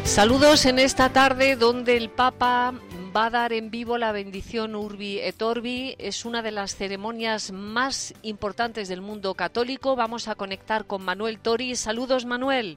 Saludos en esta tarde donde el Papa va a dar en vivo la bendición Urbi et Orbi. Es una de las ceremonias más importantes del mundo católico. Vamos a conectar con Manuel Tori. Saludos, Manuel.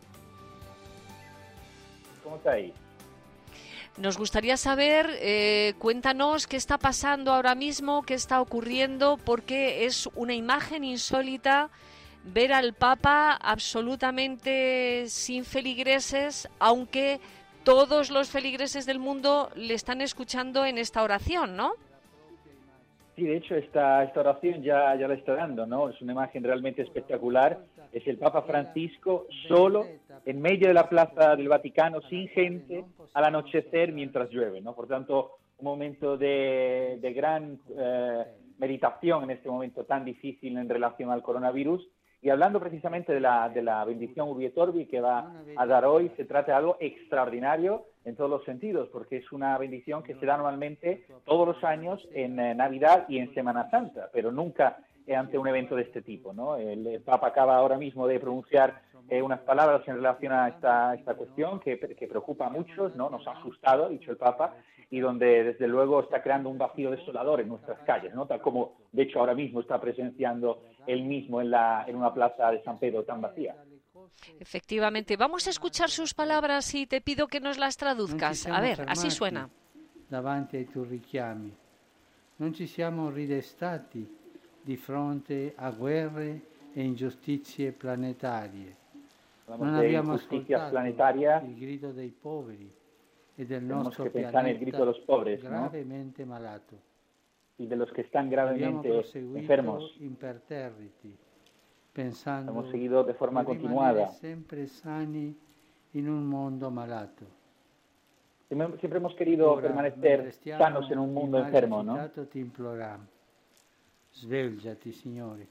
¿Cómo estáis? Nos gustaría saber, cuéntanos qué está pasando ahora mismo, qué está ocurriendo, porque es una imagen insólita ver al Papa absolutamente sin feligreses, aunque todos los feligreses del mundo le están escuchando en esta oración, ¿no? Sí, de hecho esta oración ya la está dando, ¿no? Es una imagen realmente espectacular. Es el Papa Francisco solo en medio de la plaza del Vaticano, sin gente, al anochecer mientras llueve, ¿no? Por tanto, un momento de gran meditación en este momento tan difícil en relación al coronavirus. Y hablando precisamente de la bendición Urbi et Orbi que va a dar hoy, se trata de algo extraordinario en todos los sentidos, porque es una bendición que se da normalmente todos los años en Navidad y en Semana Santa, pero nunca ante un evento de este tipo, ¿no? El Papa acaba ahora mismo de pronunciar unas palabras en relación a esta cuestión que preocupa a muchos, ¿no? Nos ha asustado, ha dicho el Papa, y donde desde luego está creando un vacío desolador en nuestras calles, ¿no? Tal como de hecho ahora mismo está presenciando él mismo en una plaza de San Pedro tan vacía. Efectivamente. Vamos a escuchar sus palabras y te pido que nos las traduzcas. A ver, así suena. Davanti ai tuoi richiami. Non ci siamo ridestati di fronte a guerre e ingiustizie planetarie. Non abbiamo ascoltato il grido dei poveri e del nostro pianeta gravemente malato. Y de los que están gravemente enfermos. Imperterriti, pensando hemos seguido de forma continuada. Siempre sani in un mondo malato. Siempre hemos querido permanecer sanos en un mundo enfermo, ¿no? Ti imploriamo. Svegliati, Signore.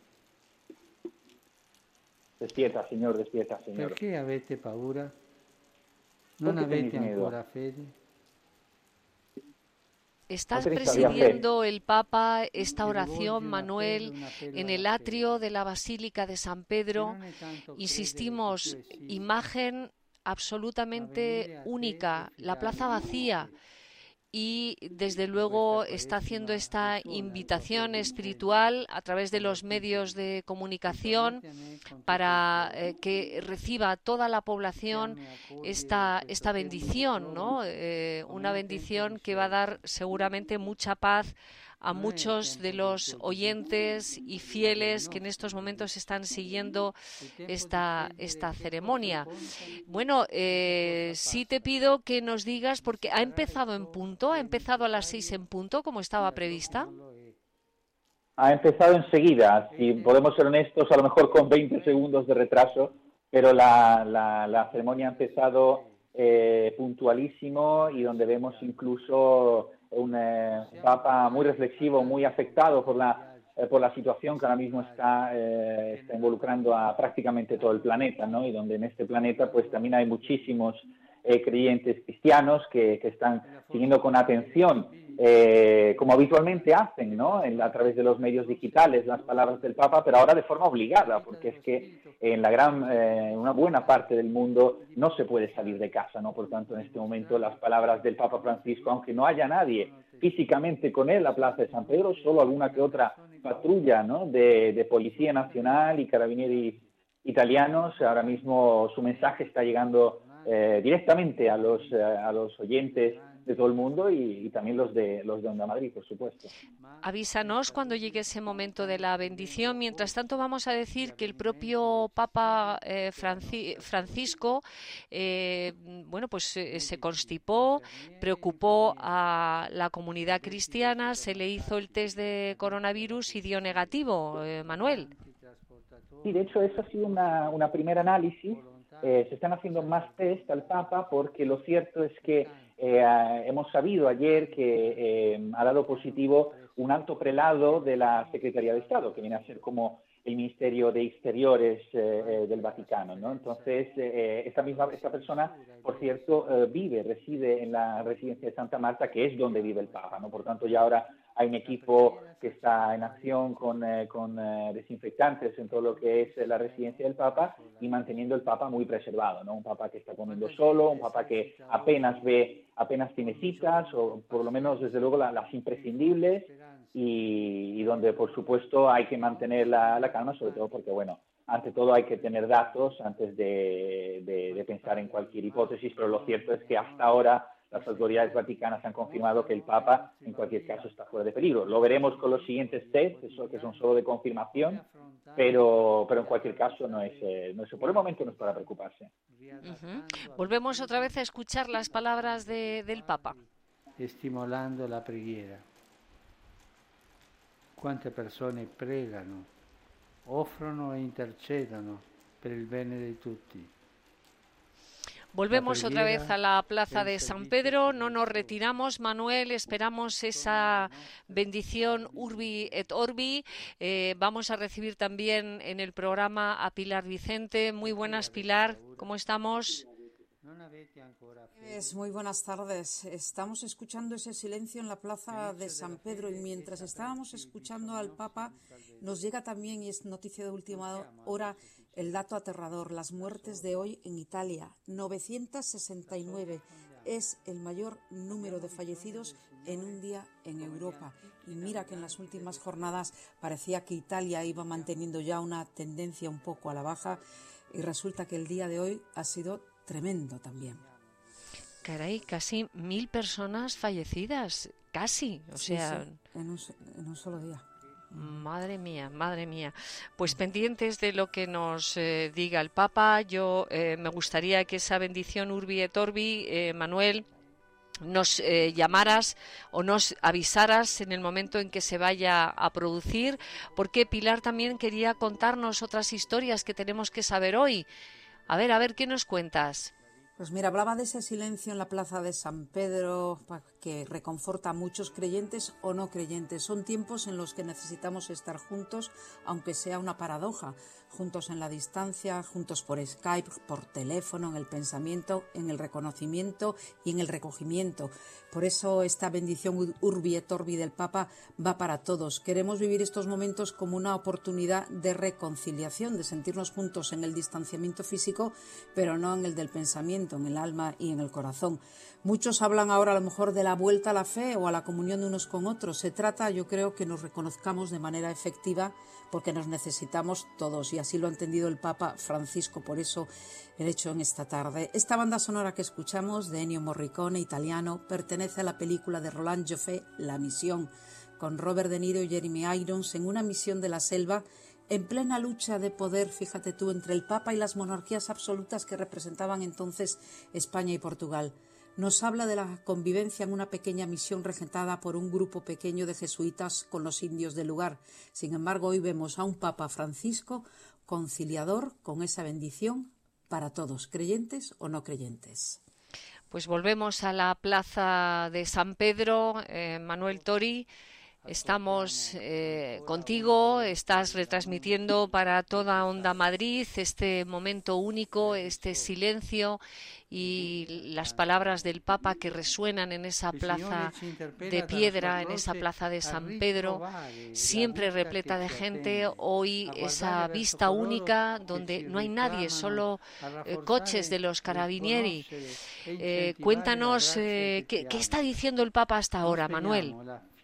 Despierta, Señor, despierta, Señor. Perché avete paura? Non avete ancora fede? Estás presidiendo el Papa esta oración, Manuel, en el atrio de la Basílica de San Pedro. Insistimos, imagen absolutamente única, la plaza vacía. Y desde luego está haciendo esta invitación espiritual a través de los medios de comunicación para que reciba toda la población esta bendición, ¿no? Una bendición que va a dar seguramente mucha paz a muchos de los oyentes y fieles que en estos momentos están siguiendo esta ceremonia. Bueno, sí te pido que nos digas, porque ha empezado en punto, ha empezado a las 6 en punto, como estaba prevista. Ha empezado enseguida, si podemos ser honestos, a lo mejor con 20 segundos de retraso, pero la ceremonia ha empezado puntualísimo, y donde vemos incluso un Papa muy reflexivo, muy afectado por la situación que ahora mismo está involucrando a prácticamente todo el planeta, ¿no? Y donde en este planeta pues también hay muchísimos creyentes cristianos que están siguiendo con atención, como habitualmente hacen, ¿no? A través de los medios digitales, las palabras del Papa, pero ahora de forma obligada, porque es que en una buena parte del mundo no se puede salir de casa, ¿no? Por tanto, en este momento las palabras del Papa Francisco, aunque no haya nadie físicamente con él en la plaza de San Pedro, solo alguna que otra patrulla, ¿no? de Policía Nacional y carabinieri italianos, ahora mismo su mensaje está llegando directamente a los oyentes de todo el mundo y también los de Onda Madrid, por supuesto. Avísanos cuando llegue ese momento de la bendición. Mientras tanto, vamos a decir que el propio Papa Francisco se constipó, preocupó a la comunidad cristiana, se le hizo el test de coronavirus y dio negativo, Manuel. Sí, de hecho, eso ha sido una primera análisis. Se están haciendo más test al Papa, porque lo cierto es que hemos sabido ayer que ha dado positivo un alto prelado de la Secretaría de Estado, que viene a ser como el Ministerio de Exteriores del Vaticano, ¿no? Entonces, esta persona, por cierto, reside en la residencia de Santa Marta, que es donde vive el Papa, ¿no? Por tanto, ya ahora hay un equipo que está en acción con desinfectantes en todo lo que es la residencia del Papa y manteniendo el Papa muy preservado, ¿no? Un Papa que está comiendo solo, un Papa que apenas tiene citas, o por lo menos desde luego las imprescindibles, y donde por supuesto hay que mantener la calma, sobre todo porque, bueno, ante todo hay que tener datos antes de pensar en cualquier hipótesis, pero lo cierto es que hasta ahora las autoridades vaticanas han confirmado que el Papa en cualquier caso está fuera de peligro. Lo veremos con los siguientes test, que son solo de confirmación, pero en cualquier caso no es por el momento no es para preocuparse. Volvemos otra vez a escuchar las palabras del Papa. Stimolando la preghiera. Quante persone pregano, offrono e intercedono per il bene di tutti. Volvemos otra vez a la plaza de San Pedro, no nos retiramos, Manuel, esperamos esa bendición Urbi et Orbi. Vamos a recibir también en el programa a Pilar Vicente. Muy buenas, Pilar, ¿cómo estamos? Muy buenas tardes. Estamos escuchando ese silencio en la plaza de San Pedro y mientras estábamos escuchando al Papa nos llega también, y es noticia de última hora, el dato aterrador, las muertes de hoy en Italia, 969. Es el mayor número de fallecidos en un día en Europa. Y mira que en las últimas jornadas parecía que Italia iba manteniendo ya una tendencia un poco a la baja y resulta que el día de hoy ha sido tremendo también. Caray, casi 1.000 personas fallecidas, casi, sea... Sí, en un solo día. Madre mía, madre mía. Pues pendientes de lo que nos diga el Papa, yo me gustaría que esa bendición Urbi et Orbi, Manuel, nos llamaras o nos avisaras en el momento en que se vaya a producir, porque Pilar también quería contarnos otras historias que tenemos que saber hoy. A ver, ¿qué nos cuentas? Pues mira, hablaba de ese silencio en la plaza de San Pedro que reconforta a muchos creyentes o no creyentes. Son tiempos en los que necesitamos estar juntos, aunque sea una paradoja, juntos en la distancia, juntos por Skype, por teléfono, en el pensamiento, en el reconocimiento y en el recogimiento. Por eso esta bendición Urbi et Orbi del Papa va para todos. Queremos vivir estos momentos como una oportunidad de reconciliación, de sentirnos juntos en el distanciamiento físico, pero no en el del pensamiento, en el alma y en el corazón. Muchos hablan ahora a lo mejor de la vuelta a la fe o a la comunión de unos con otros. Se trata, yo creo, que nos reconozcamos de manera efectiva porque nos necesitamos todos y así lo ha entendido el Papa Francisco, por eso el hecho en esta tarde. Esta banda sonora que escuchamos de Ennio Morricone, italiano, pertenece a la película de Roland Joffé, La Misión, con Robert De Niro y Jeremy Irons en una misión de la selva en plena lucha de poder, fíjate tú, entre el Papa y las monarquías absolutas que representaban entonces España y Portugal. Nos habla de la convivencia en una pequeña misión regentada por un grupo pequeño de jesuitas con los indios del lugar. Sin embargo, hoy vemos a un Papa Francisco conciliador con esa bendición para todos, creyentes o no creyentes. Pues volvemos a la plaza de San Pedro, Manuel Tori. Estamos contigo, estás retransmitiendo para toda Onda Madrid este momento único, este silencio y las palabras del Papa que resuenan en esa plaza de piedra, en esa plaza de San Pedro, siempre repleta de gente. Hoy esa vista única donde no hay nadie, solo coches de los carabinieri. Cuéntanos qué está diciendo el Papa hasta ahora, Manuel.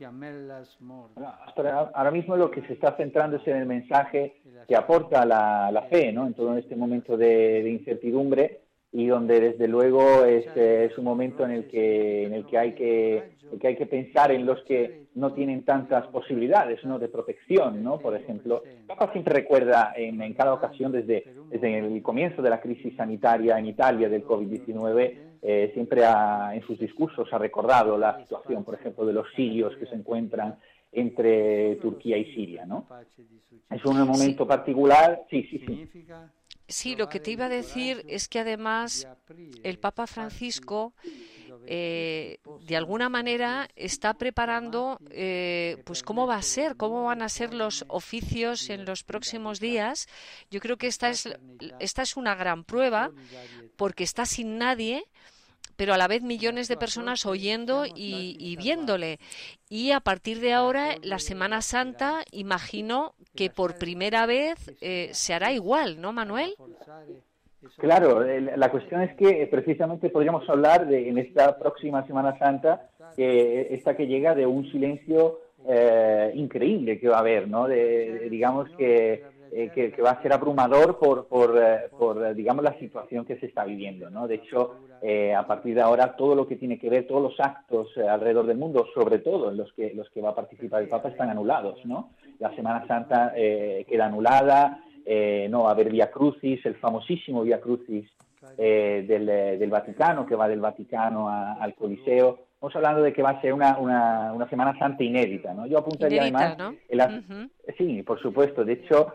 Ahora mismo lo que se está centrando es en el mensaje que aporta la fe, ¿no? En todo este momento de incertidumbre y donde desde luego es un momento en el que hay que pensar en los que no tienen tantas posibilidades, ¿no? De protección, ¿no? Por ejemplo, el Papa siempre recuerda en cada ocasión desde el comienzo de la crisis sanitaria en Italia del COVID-19. Siempre en sus discursos ha recordado la situación, por ejemplo, de los sirios que se encuentran entre Turquía y Siria, ¿no? Es un momento particular, sí. Sí, lo que te iba a decir es que además el Papa Francisco de alguna manera está preparando pues cómo van a ser los oficios en los próximos días. Yo creo que esta es una gran prueba porque está sin nadie, pero a la vez millones de personas oyendo y viéndole. Y a partir de ahora, la Semana Santa, imagino que por primera vez se hará igual, ¿no, Manuel? Claro, la cuestión es que precisamente podríamos hablar en esta próxima Semana Santa, esta que llega, de un silencio increíble que va a haber, ¿no? Digamos que va a ser abrumador por digamos, la situación que se está viviendo, ¿no? De hecho, a partir de ahora, todo lo que tiene que ver, todos los actos alrededor del mundo, sobre todo los que va a participar el Papa, están anulados, ¿no? La Semana Santa queda anulada. No va a haber Via Crucis, el famosísimo Via Crucis del Vaticano, que va del Vaticano al Coliseo. Estamos hablando de que va a ser una Semana Santa inédita, ¿no? Yo apuntaría Inédita, además... ¿no? Sí, por supuesto. De hecho,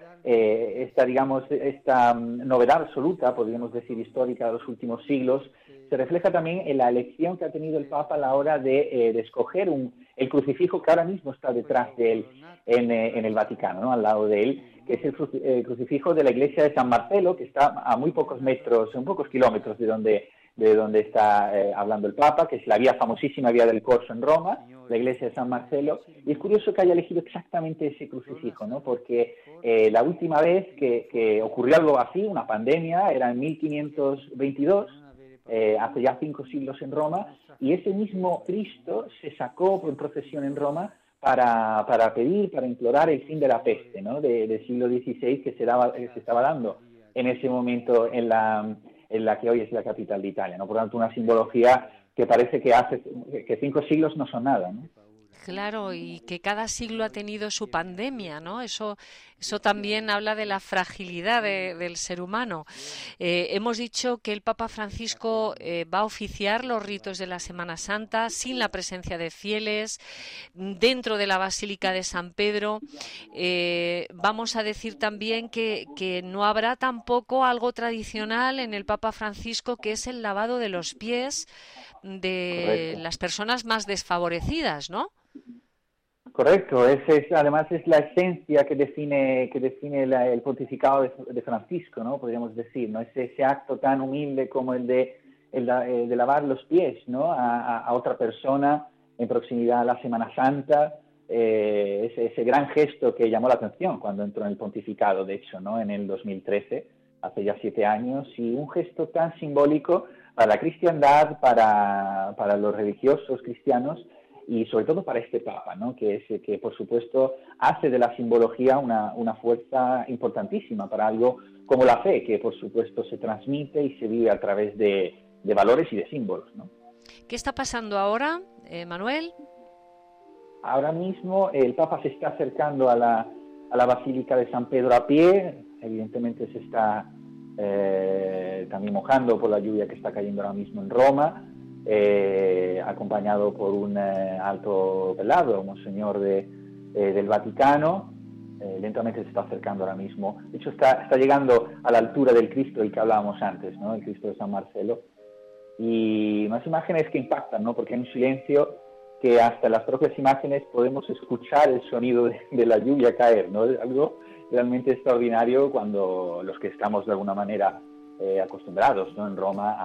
esta novedad absoluta, podríamos decir histórica, de los últimos siglos, se refleja también en la elección que ha tenido el Papa a la hora de escoger el crucifijo que ahora mismo está detrás de él en el Vaticano, ¿no? Al lado de él, que es el crucifijo de la iglesia de San Marcelo, que está a muy pocos kilómetros de donde está hablando el Papa, que es la famosísima vía del Corso en Roma, la iglesia de San Marcelo. Y es curioso que haya elegido exactamente ese crucifijo, ¿no? Porque la última vez que ocurrió algo así, una pandemia, era en 1522, hace ya 5 siglos en Roma, y ese mismo Cristo se sacó por procesión en Roma para pedir, para implorar el fin de la peste, ¿no? Del siglo XVI que se estaba dando en ese momento en la que hoy es la capital de Italia, ¿no? Por lo tanto, una simbología que parece que 5 siglos no son nada, ¿no? Claro, y que cada siglo ha tenido su pandemia, ¿no? Eso también habla de la fragilidad del ser humano. Hemos dicho que el Papa Francisco va a oficiar los ritos de la Semana Santa sin la presencia de fieles dentro de la Basílica de San Pedro. Vamos a decir también que no habrá tampoco algo tradicional en el Papa Francisco, que es el lavado de los pies de Correcto. las personas más desfavorecidas, ¿no? Correcto, además es la esencia que define el pontificado de Francisco, ¿no? Podríamos decir, ¿no? Es ese acto tan humilde como el de lavar los pies, ¿no? A otra persona en proximidad a la Semana Santa, ese gran gesto que llamó la atención cuando entró en el pontificado, de hecho, ¿no? En el 2013, hace ya 7 años, y un gesto tan simbólico para la cristiandad, para los religiosos cristianos, y sobre todo para este Papa, ¿no? Que por supuesto hace de la simbología una fuerza importantísima para algo como la fe, que por supuesto se transmite y se vive a través de valores y de símbolos, ¿no? ¿Qué está pasando ahora, Manuel? Ahora mismo el Papa se está acercando a la Basílica de San Pedro a pie. Evidentemente se está también mojando por la lluvia que está cayendo ahora mismo en Roma, acompañado por un alto velado, monseñor del Vaticano. Lentamente se está acercando ahora mismo. De hecho, está llegando a la altura del Cristo del que hablábamos antes, ¿no? El Cristo de San Marcelo. Y unas imágenes que impactan, ¿no? Porque hay un silencio que hasta en las propias imágenes podemos escuchar el sonido de la lluvia caer, ¿no? Es algo realmente extraordinario cuando los que estamos de alguna manera acostumbrados, ¿no? En Roma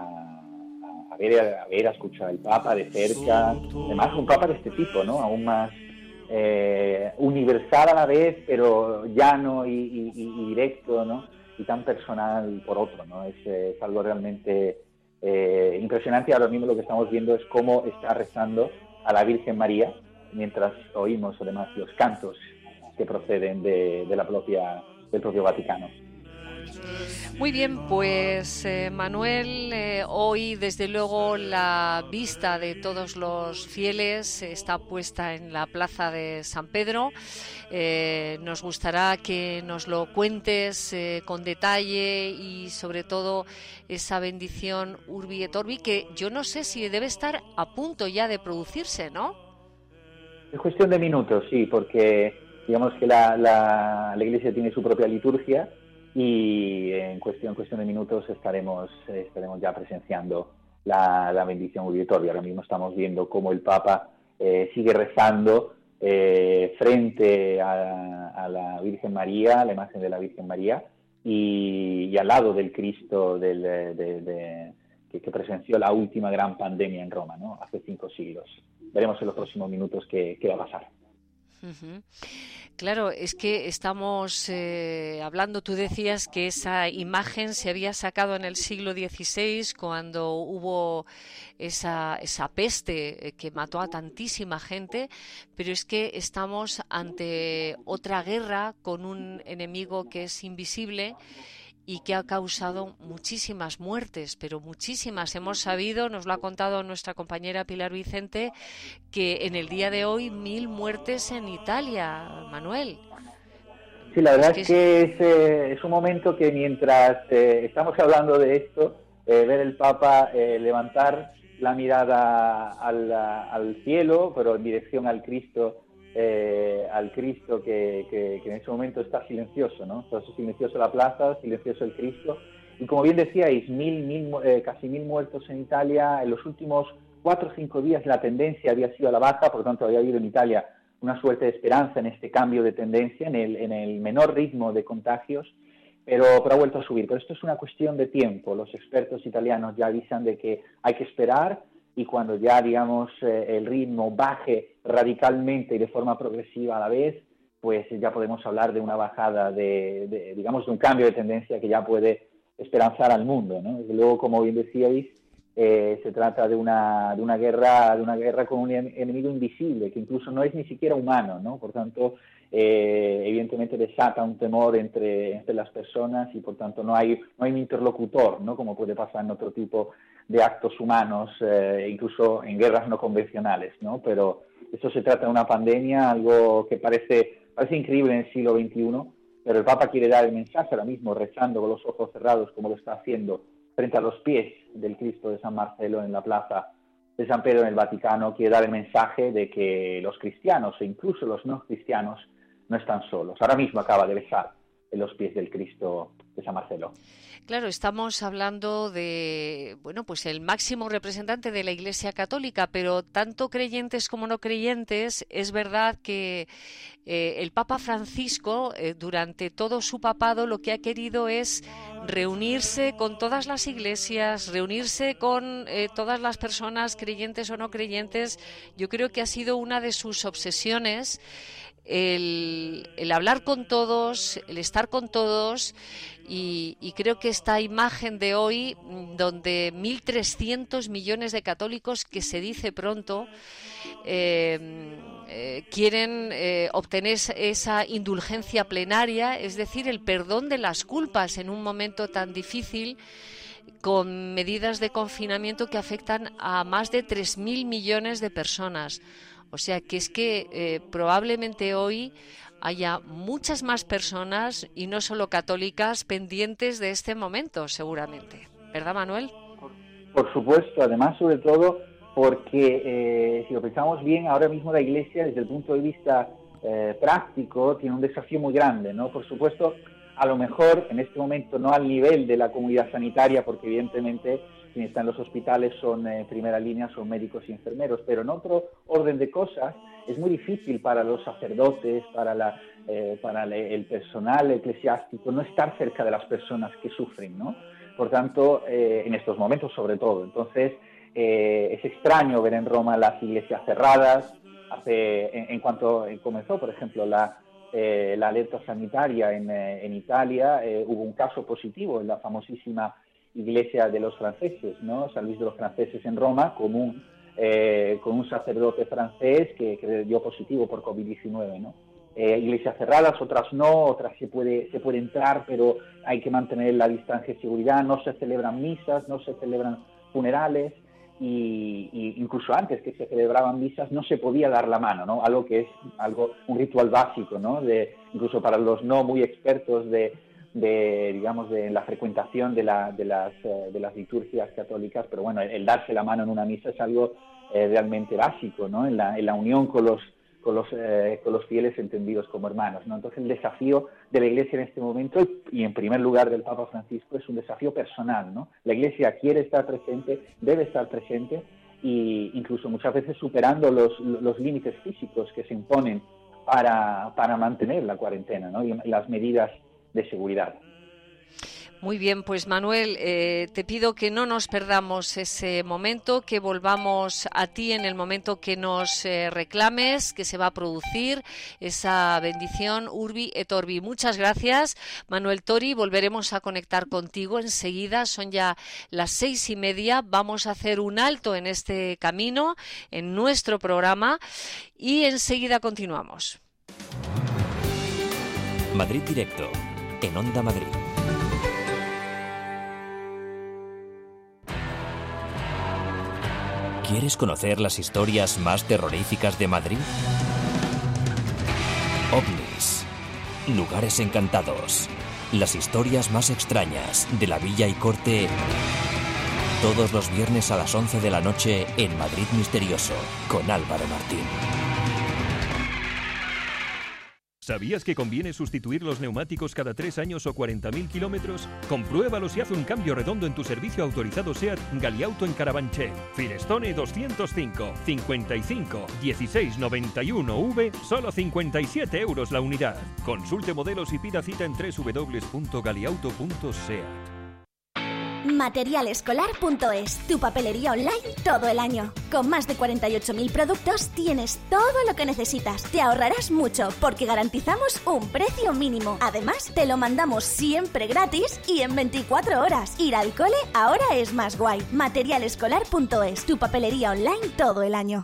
a escuchar al Papa de cerca, además un Papa de este tipo, ¿no? Aún más universal a la vez, pero llano y directo, ¿no? Y tan personal por otro, ¿no? Es algo realmente impresionante. Ahora mismo lo que estamos viendo es cómo está rezando a la Virgen María, mientras oímos además los cantos que proceden del propio Vaticano. Muy bien, pues Manuel, hoy desde luego la vista de todos los fieles está puesta en la plaza de San Pedro. Nos gustará que nos lo cuentes con detalle y sobre todo esa bendición Urbi et Orbi, que yo no sé si debe estar a punto ya de producirse, ¿no? Es cuestión de minutos, sí, porque digamos que la Iglesia tiene su propia liturgia y en cuestión de minutos estaremos ya presenciando la bendición Urbi et Orbi. Ahora mismo estamos viendo cómo el Papa sigue rezando frente a la Virgen María, a la imagen de la Virgen María, y al lado del Cristo del que presenció la última gran pandemia en Roma, ¿no? Hace 5 siglos. Veremos en los próximos minutos qué va a pasar. Uh-huh. Claro, es que estamos hablando, tú decías que esa imagen se había sacado en el siglo XVI cuando hubo esa peste que mató a tantísima gente, pero es que estamos ante otra guerra con un enemigo que es invisible y que ha causado muchísimas muertes, pero muchísimas. Hemos sabido, nos lo ha contado nuestra compañera Pilar Vicente, que en el día de hoy 1000 muertes en Italia, Manuel. Sí, la verdad es que es un momento que mientras estamos hablando de esto, ver el Papa levantar la mirada al cielo, pero en dirección al Cristo que en ese momento está silencioso, ¿no? Está silencioso la plaza, silencioso el Cristo. Y como bien decíais, casi 1000 muertos en Italia. En los últimos 4 o 5 días la tendencia había sido a la baja, por lo tanto había habido en Italia una suerte de esperanza en este cambio de tendencia, en el menor ritmo de contagios, pero ha vuelto a subir. Pero esto es una cuestión de tiempo. Los expertos italianos ya avisan de que hay que esperar, y cuando ya, digamos, el ritmo baje radicalmente y de forma progresiva a la vez, pues ya podemos hablar de una bajada, digamos, de un cambio de tendencia que ya puede esperanzar al mundo, ¿no? Desde luego, como bien decíais, se trata de una guerra con un enemigo invisible, que incluso no es ni siquiera humano, ¿no? Por tanto, evidentemente desata un temor entre las personas, y por tanto no hay un interlocutor, ¿no? Como puede pasar en otro tipo de actos humanos, incluso en guerras no convencionales, ¿no? Pero esto se trata de una pandemia, algo que parece increíble en el siglo XXI, pero el Papa quiere dar el mensaje ahora mismo, rezando con los ojos cerrados, como lo está haciendo frente a los pies del Cristo de San Marcelo en la plaza de San Pedro en el Vaticano. Quiere dar el mensaje de que los cristianos e incluso los no cristianos no están solos. Ahora mismo acaba de besar en los pies del Cristo de San Marcelo. Claro, estamos hablando de, bueno, pues el máximo representante de la Iglesia Católica, pero tanto creyentes como no creyentes, es verdad que el Papa Francisco, durante todo su papado, lo que ha querido es reunirse con todas las iglesias, reunirse con todas las personas, creyentes o no creyentes. Yo creo que ha sido una de sus obsesiones, el hablar con todos, el estar con todos, y creo que esta imagen de hoy, donde 1.300 millones de católicos, que se dice pronto, quieren obtener esa indulgencia plenaria, es decir, el perdón de las culpas en un momento tan difícil, con medidas de confinamiento que afectan a más de 3.000 millones de personas. O sea que es que probablemente hoy haya muchas más personas, y no solo católicas, pendientes de este momento, seguramente. ¿Verdad, Manuel? Por supuesto, además, sobre todo, porque si lo pensamos bien, ahora mismo la Iglesia, desde el punto de vista práctico, tiene un desafío muy grande, ¿no? Por supuesto, a lo mejor en este momento no al nivel de la comunidad sanitaria, porque evidentemente quienes están en los hospitales son primera línea, son médicos y enfermeros, pero en otro orden de cosas es muy difícil para los sacerdotes, para el personal eclesiástico, no estar cerca de las personas que sufren, ¿no? Por tanto, en estos momentos sobre todo. Entonces, es extraño ver en Roma las iglesias cerradas. En cuanto comenzó, por ejemplo, la alerta sanitaria en Italia, hubo un caso positivo en la famosísima iglesia de los franceses, ¿no? San Luis de los Franceses en Roma, con un sacerdote francés que dio positivo por COVID-19, ¿no? Iglesias cerradas, otras no, otras se puede entrar, pero hay que mantener la distancia de seguridad, no se celebran misas, no se celebran funerales, y incluso antes que se celebraban misas no se podía dar la mano, ¿no? Algo que es un ritual básico, ¿no? Incluso para los no muy expertos de la frecuentación de las liturgias católicas, pero bueno, el darse la mano en una misa es algo realmente básico, ¿no? En la unión con los fieles entendidos como hermanos, ¿no? Entonces el desafío de la Iglesia en este momento, y en primer lugar del Papa Francisco, es un desafío personal, ¿no? La Iglesia quiere estar presente, debe estar presente, e incluso muchas veces superando los límites físicos que se imponen para mantener la cuarentena, ¿no? Y las medidas de seguridad. Muy bien, pues Manuel, te pido que no nos perdamos ese momento, que volvamos a ti en el momento que nos reclames, que se va a producir esa bendición Urbi et Orbi. Muchas gracias, Manuel Tori. Volveremos a conectar contigo enseguida. Son ya las 6:30. Vamos a hacer un alto en este camino, en nuestro programa, y enseguida continuamos. Madrid Directo, en Onda Madrid. ¿Quieres conocer las historias más terroríficas de Madrid? OVNIs, lugares encantados, las historias más extrañas de la Villa y Corte, todos los viernes a las 11 de la noche en Madrid Misterioso, con Álvaro Martín. ¿Sabías que conviene sustituir los neumáticos cada 3 años o 40.000 kilómetros? Compruébalo si hace un cambio redondo en tu servicio autorizado SEAT Galiauto en Carabanchel. Firestone 205, 55, 16, 91V, solo 57 euros la unidad. Consulte modelos y pida cita en www.galiauto.seat. Materialescolar.es, tu papelería online todo el año. Con más de 48.000 productos tienes todo lo que necesitas. Te ahorrarás mucho porque garantizamos un precio mínimo. Además, te lo mandamos siempre gratis y en 24 horas. Ir al cole ahora es más guay. Materialescolar.es, tu papelería online todo el año.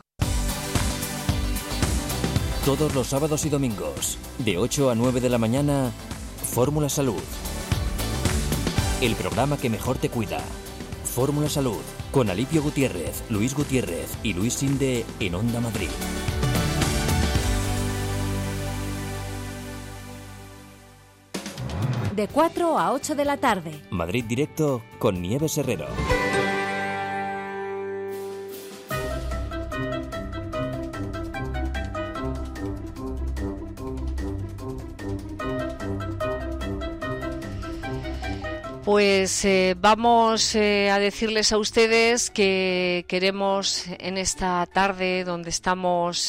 Todos los sábados y domingos, de 8 a 9 de la mañana, Fórmula Salud. El programa que mejor te cuida. Fórmula Salud, con Alipio Gutiérrez, Luis Gutiérrez y Luis Sinde en Onda Madrid. De 4 a 8 de la tarde. Madrid Directo con Nieves Herrero. Pues vamos a decirles a ustedes que queremos en esta tarde donde estamos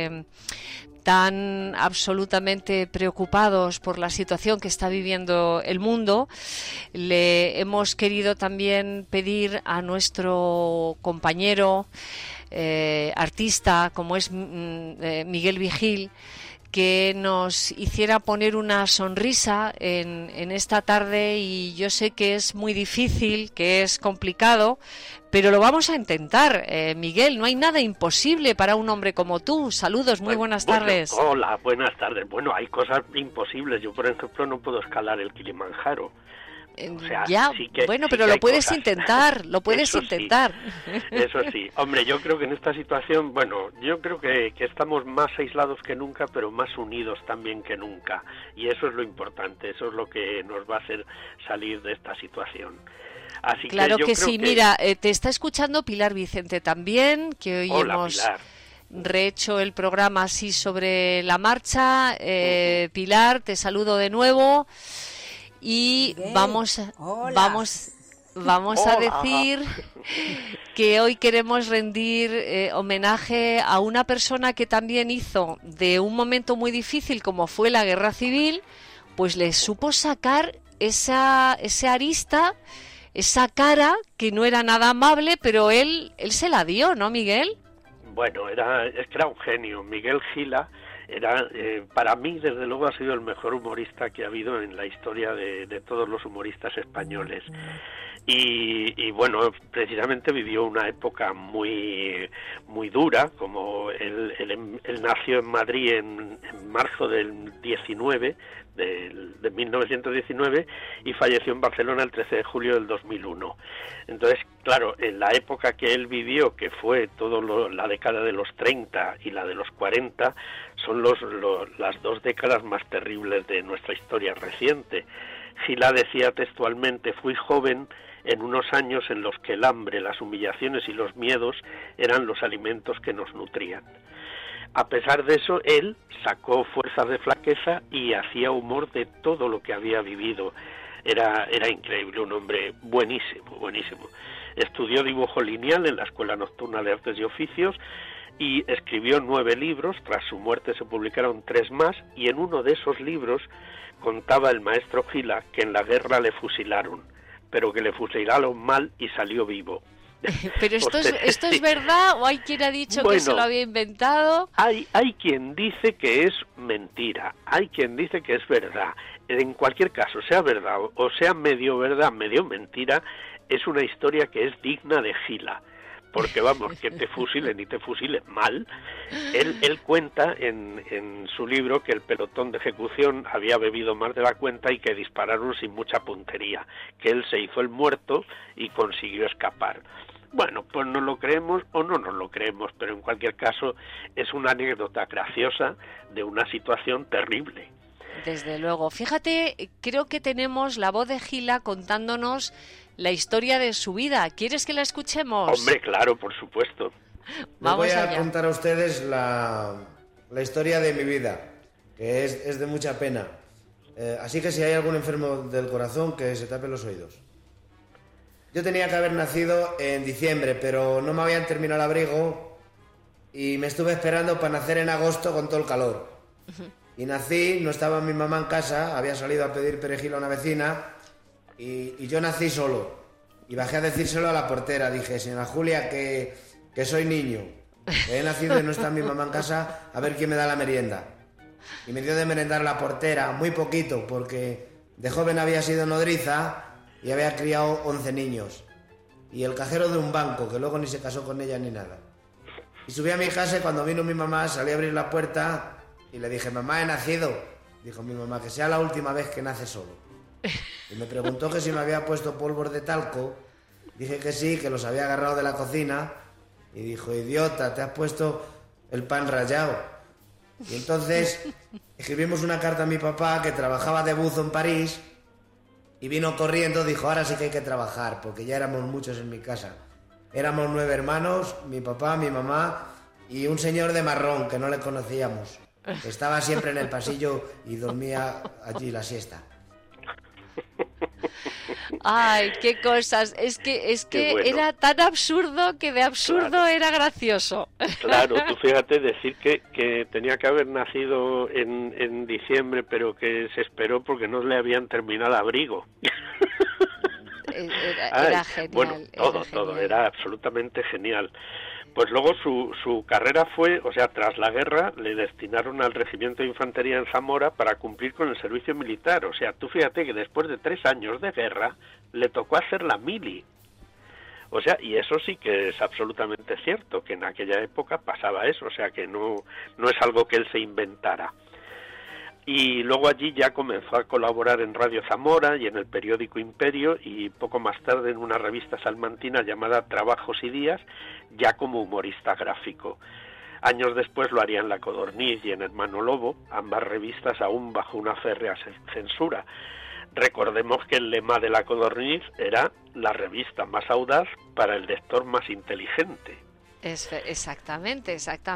tan absolutamente preocupados por la situación que está viviendo el mundo, le hemos querido también pedir a nuestro compañero artista como es Miguel Vigil, que nos hiciera poner una sonrisa en esta tarde, y yo sé que es muy difícil, que es complicado, pero lo vamos a intentar. Miguel, no hay nada imposible para un hombre como tú. Saludos, muy buenas tardes. Hola, buenas tardes. Bueno, hay cosas imposibles. Yo, por ejemplo, no puedo escalar el Kilimanjaro. O sea, ya, sí que, bueno, sí pero que lo hay puedes cosas. intentar, lo puedes intentar. Sí, eso sí. Hombre, yo creo que en esta situación, bueno, yo creo que estamos más aislados que nunca, pero más unidos también que nunca. Y eso es lo importante, eso es lo que nos va a hacer salir de esta situación. Así claro que, yo que creo sí, que... mira, te está escuchando Pilar Vicente también, que hoy Hola, hemos Pilar. rehecho el programa así sobre la marcha. Pilar, te saludo de nuevo. Y Miguel, vamos a decir que hoy queremos rendir homenaje a una persona que también hizo de un momento muy difícil como fue la guerra civil, pues le supo sacar ese arista, esa cara que no era nada amable, pero él se la dio, ¿no, Miguel? Bueno, es que era un genio. Miguel Gila era, para mí, desde luego, ha sido el mejor humorista que ha habido en la historia de todos los humoristas españoles. Y bueno, precisamente vivió una época muy muy dura, como él nació en Madrid en marzo del 19, de 1919, y falleció en Barcelona el 13 de julio del 2001. Entonces, claro, en la época que él vivió, que fue la década de los 30 y la de los 40, son las dos décadas más terribles de nuestra historia reciente. Gila decía textualmente: fui joven en unos años en los que el hambre, las humillaciones y los miedos eran los alimentos que nos nutrían. A pesar de eso, él sacó fuerzas de flaqueza y hacía humor de todo lo que había vivido. Era increíble, un hombre buenísimo, buenísimo. Estudió dibujo lineal en la Escuela Nocturna de Artes y Oficios y escribió 9 libros. Tras su muerte se publicaron 3 más, y en uno de esos libros contaba el maestro Gila que en la guerra le fusilaron, pero que le fusilaron mal y salió vivo. ¿Pero esto es verdad o hay quien ha dicho que se lo había inventado? Hay quien dice que es mentira, hay quien dice que es verdad. En cualquier caso, sea verdad o sea medio verdad, medio mentira, es una historia que es digna de Gila. Porque vamos, que te fusilen y te fusilen mal. Él cuenta en su libro que el pelotón de ejecución había bebido más de la cuenta y que dispararon sin mucha puntería, que él se hizo el muerto y consiguió escapar. Bueno, pues nos lo creemos o no nos lo creemos, pero en cualquier caso es una anécdota graciosa de una situación terrible. Desde luego. Fíjate, creo que tenemos la voz de Gila contándonos la historia de su vida. ¿Quieres que la escuchemos? Hombre, claro, por supuesto. Vamos allá. Voy a contar a ustedes la historia de mi vida, que es de mucha pena. Así que si hay algún enfermo del corazón, que se tape los oídos. Yo tenía que haber nacido en diciembre, pero no me habían terminado el abrigo y me estuve esperando para nacer en agosto con todo el calor. Y nací, no estaba mi mamá en casa, había salido a pedir perejil a una vecina y yo nací solo. Y bajé a decírselo a la portera, dije, señora Julia, que soy niño, que he nacido y no está mi mamá en casa, a ver quién me da la merienda. Y me dio de merendar la portera, muy poquito, porque de joven había sido nodriza y había criado 11 niños. Y el cajero de un banco, que luego ni se casó con ella ni nada. Y subí a mi casa y cuando vino mi mamá salí a abrir la puerta y le dije, mamá, he nacido. Dijo mi mamá, que sea la última vez que nace solo. Y me preguntó que si me había puesto polvos de talco. Dije que sí, que los había agarrado de la cocina. Y dijo, idiota, te has puesto el pan rallado. Y entonces escribimos una carta a mi papá, que trabajaba de buzo en París, y vino corriendo, dijo, ahora sí que hay que trabajar, porque ya éramos muchos en mi casa. Éramos 9 hermanos, mi papá, mi mamá y un señor de marrón que no le conocíamos. Estaba siempre en el pasillo y dormía allí la siesta. Ay, qué cosas. Es que bueno, era tan absurdo que de absurdo era gracioso. Claro, tú fíjate decir que tenía que haber nacido en diciembre, pero que se esperó porque no le habían terminado el abrigo. Era genial. Bueno, todo, era absolutamente genial. Pues luego su carrera fue, o sea, tras la guerra le destinaron al Regimiento de Infantería en Zamora para cumplir con el servicio militar. O sea, tú fíjate que después de 3 años de guerra le tocó hacer la mili. O sea, y eso sí que es absolutamente cierto, que en aquella época pasaba eso, o sea, que no es algo que él se inventara. Y luego allí ya comenzó a colaborar en Radio Zamora y en el periódico Imperio, y poco más tarde en una revista salmantina llamada Trabajos y Días, ya como humorista gráfico. Años después lo haría en La Codorniz y en Hermano Lobo, ambas revistas aún bajo una férrea censura. Recordemos que el lema de La Codorniz era la revista más audaz para el lector más inteligente. Exactamente.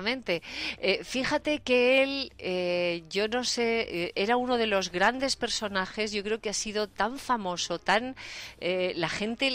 Fíjate que él, yo no sé, era uno de los grandes personajes. Yo creo que ha sido tan famoso, la gente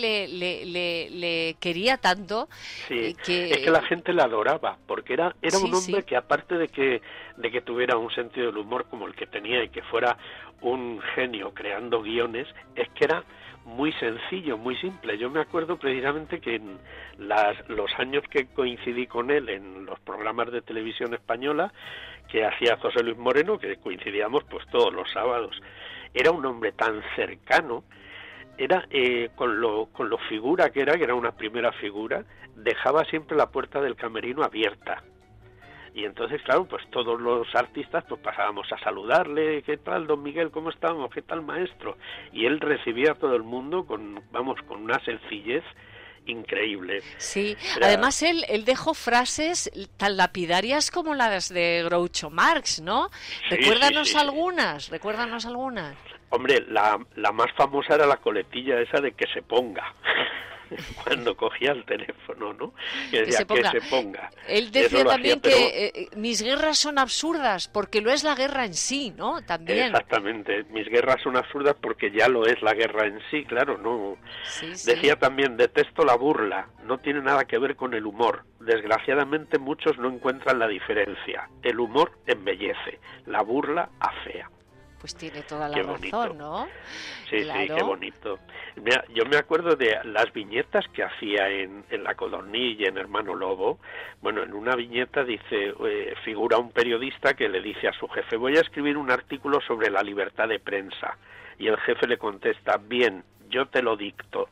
le quería tanto. Sí, que... es que la gente le adoraba, porque era un hombre que, aparte de que tuviera un sentido del humor como el que tenía y que fuera un genio creando guiones, es que era muy sencillo, muy simple. Yo me acuerdo precisamente que en los años que coincidí con él en los programas de televisión española que hacía José Luis Moreno, que coincidíamos pues todos los sábados, era un hombre tan cercano, era con lo figura que era una primera figura, dejaba siempre la puerta del camerino abierta. Y entonces, claro, pues todos los artistas pues pasábamos a saludarle, ¿qué tal, don Miguel? ¿Cómo estamos? ¿Qué tal, maestro? Y él recibía a todo el mundo con una sencillez increíble. Sí, además él dejó frases tan lapidarias como las de Groucho Marx, ¿no? Sí, Recuérdanos sí. algunas. Hombre, la más famosa era la coletilla esa de que se ponga. cuando cogía el teléfono, ¿no? Que decía que se ponga. Él decía también que mis guerras son absurdas, porque lo es la guerra en sí, ¿no? También. Exactamente, mis guerras son absurdas porque ya lo es la guerra en sí, claro, ¿no? Sí. Decía también, detesto la burla, no tiene nada que ver con el humor. Desgraciadamente muchos no encuentran la diferencia. El humor embellece, la burla afea. Pues tiene toda la razón, ¿no? Sí, claro. Sí, qué bonito. Mira, yo me acuerdo de las viñetas que hacía en La Codorniz y en Hermano Lobo. Bueno, en una viñeta dice, figura un periodista que le dice a su jefe, voy a escribir un artículo sobre la libertad de prensa. Y el jefe le contesta, bien, yo te lo dicto.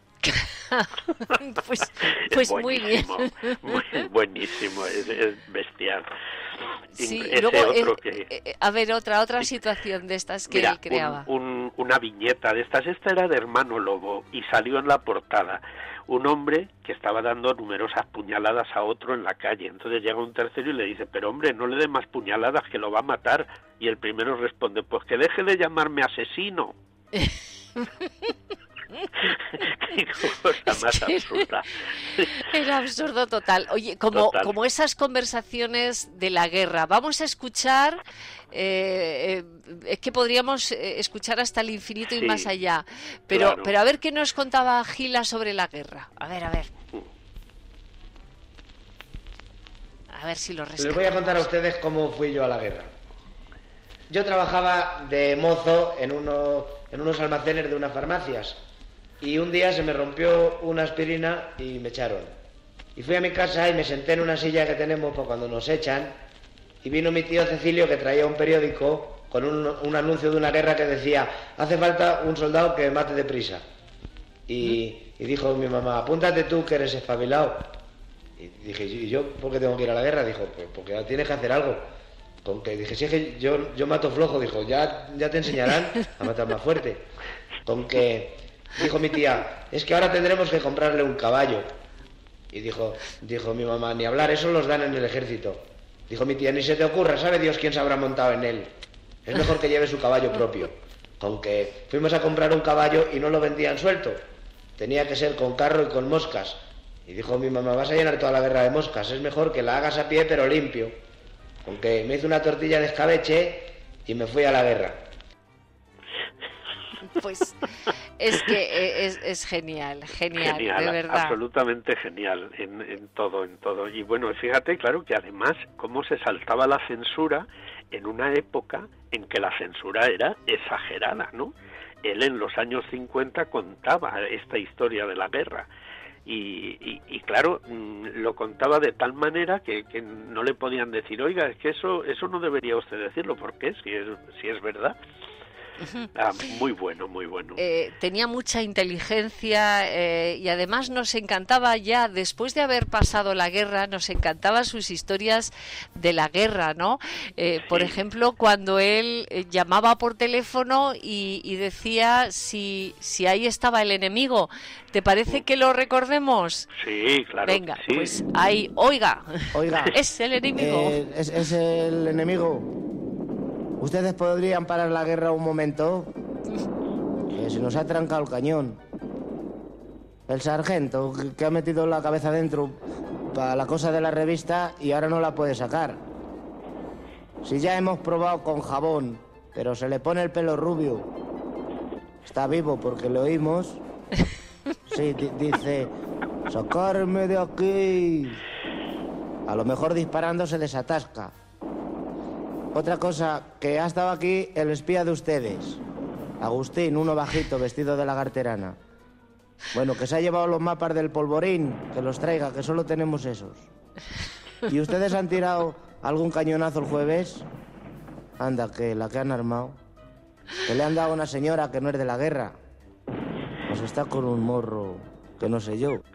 pues muy bien. Buenísimo, es bestial. Sí, luego, a ver, otra situación de estas que él creaba. Una viñeta de estas, esta era de Hermano Lobo y salió en la portada. Un hombre que estaba dando numerosas puñaladas a otro en la calle. Entonces llega un tercero y le dice, pero hombre, no le dé más puñaladas que lo va a matar. Y el primero responde, pues que deje de llamarme asesino. Qué cosa más absurda. Era absurdo total. Oye, como esas conversaciones de la guerra, vamos a escuchar, es que podríamos escuchar hasta el infinito y más allá, pero a ver qué nos contaba Gila sobre la guerra. A ver si lo rescatamos. Les voy a contar a ustedes cómo fui yo a la guerra. Yo trabajaba de mozo en unos almacenes de unas farmacias. Y un día se me rompió una aspirina y me echaron. Y fui a mi casa y me senté en una silla que tenemos para cuando nos echan. Y vino mi tío Cecilio que traía un periódico con un anuncio de una guerra que decía, hace falta un soldado que mate deprisa. Y dijo mi mamá, apúntate tú que eres espabilado. Y dije, ¿y yo por qué tengo que ir a la guerra? Dijo, pues porque tienes que hacer algo. Con que dije, si es que yo mato flojo. Dijo, ya te enseñarán a matar más fuerte. Con que... Dijo mi tía, es que ahora tendremos que comprarle un caballo. Y dijo mi mamá, ni hablar, eso los dan en el ejército. Dijo mi tía, ni se te ocurra, sabe Dios quién se habrá montado en él. Es mejor que lleve su caballo propio. Aunque fuimos a comprar un caballo y no lo vendían suelto. Tenía que ser con carro y con moscas. Y dijo mi mamá, vas a llenar toda la guerra de moscas, es mejor que la hagas a pie pero limpio. Aunque me hizo una tortilla de escabeche y me fui a la guerra. Pues es que es genial, de verdad. Absolutamente genial en todo. Y bueno, fíjate, claro, que además cómo se saltaba la censura en una época en que la censura era exagerada, ¿no? Él en los años 50 contaba esta historia de la guerra. Y claro, lo contaba de tal manera que no le podían decir, oiga, es que eso no debería usted decirlo, ¿por qué? Si es verdad. Muy bueno. Tenía mucha inteligencia y además nos encantaba ya, después de haber pasado la guerra, nos encantaban sus historias de la guerra, ¿no? Por ejemplo, cuando él llamaba por teléfono y decía si ahí estaba el enemigo. ¿Te parece que lo recordemos? Sí, claro. Venga, sí. Pues ahí, oiga, es el enemigo. Es el enemigo. ¿Ustedes podrían parar la guerra un momento? Que se nos ha trancado el cañón. El sargento que ha metido la cabeza dentro para la cosa de la revista y ahora no la puede sacar. Si ya hemos probado con jabón, pero se le pone el pelo rubio. Está vivo porque lo oímos. Sí, dice, sacarme de aquí. A lo mejor disparando se desatasca. Otra cosa, que ha estado aquí el espía de ustedes. Agustín, uno bajito, vestido de lagarterana. Bueno, que se ha llevado los mapas del polvorín, que los traiga, que solo tenemos esos. ¿Y ustedes han tirado algún cañonazo el jueves? Anda, que la que han armado. Que le han dado a una señora que no es de la guerra. Pues está con un morro que no sé yo.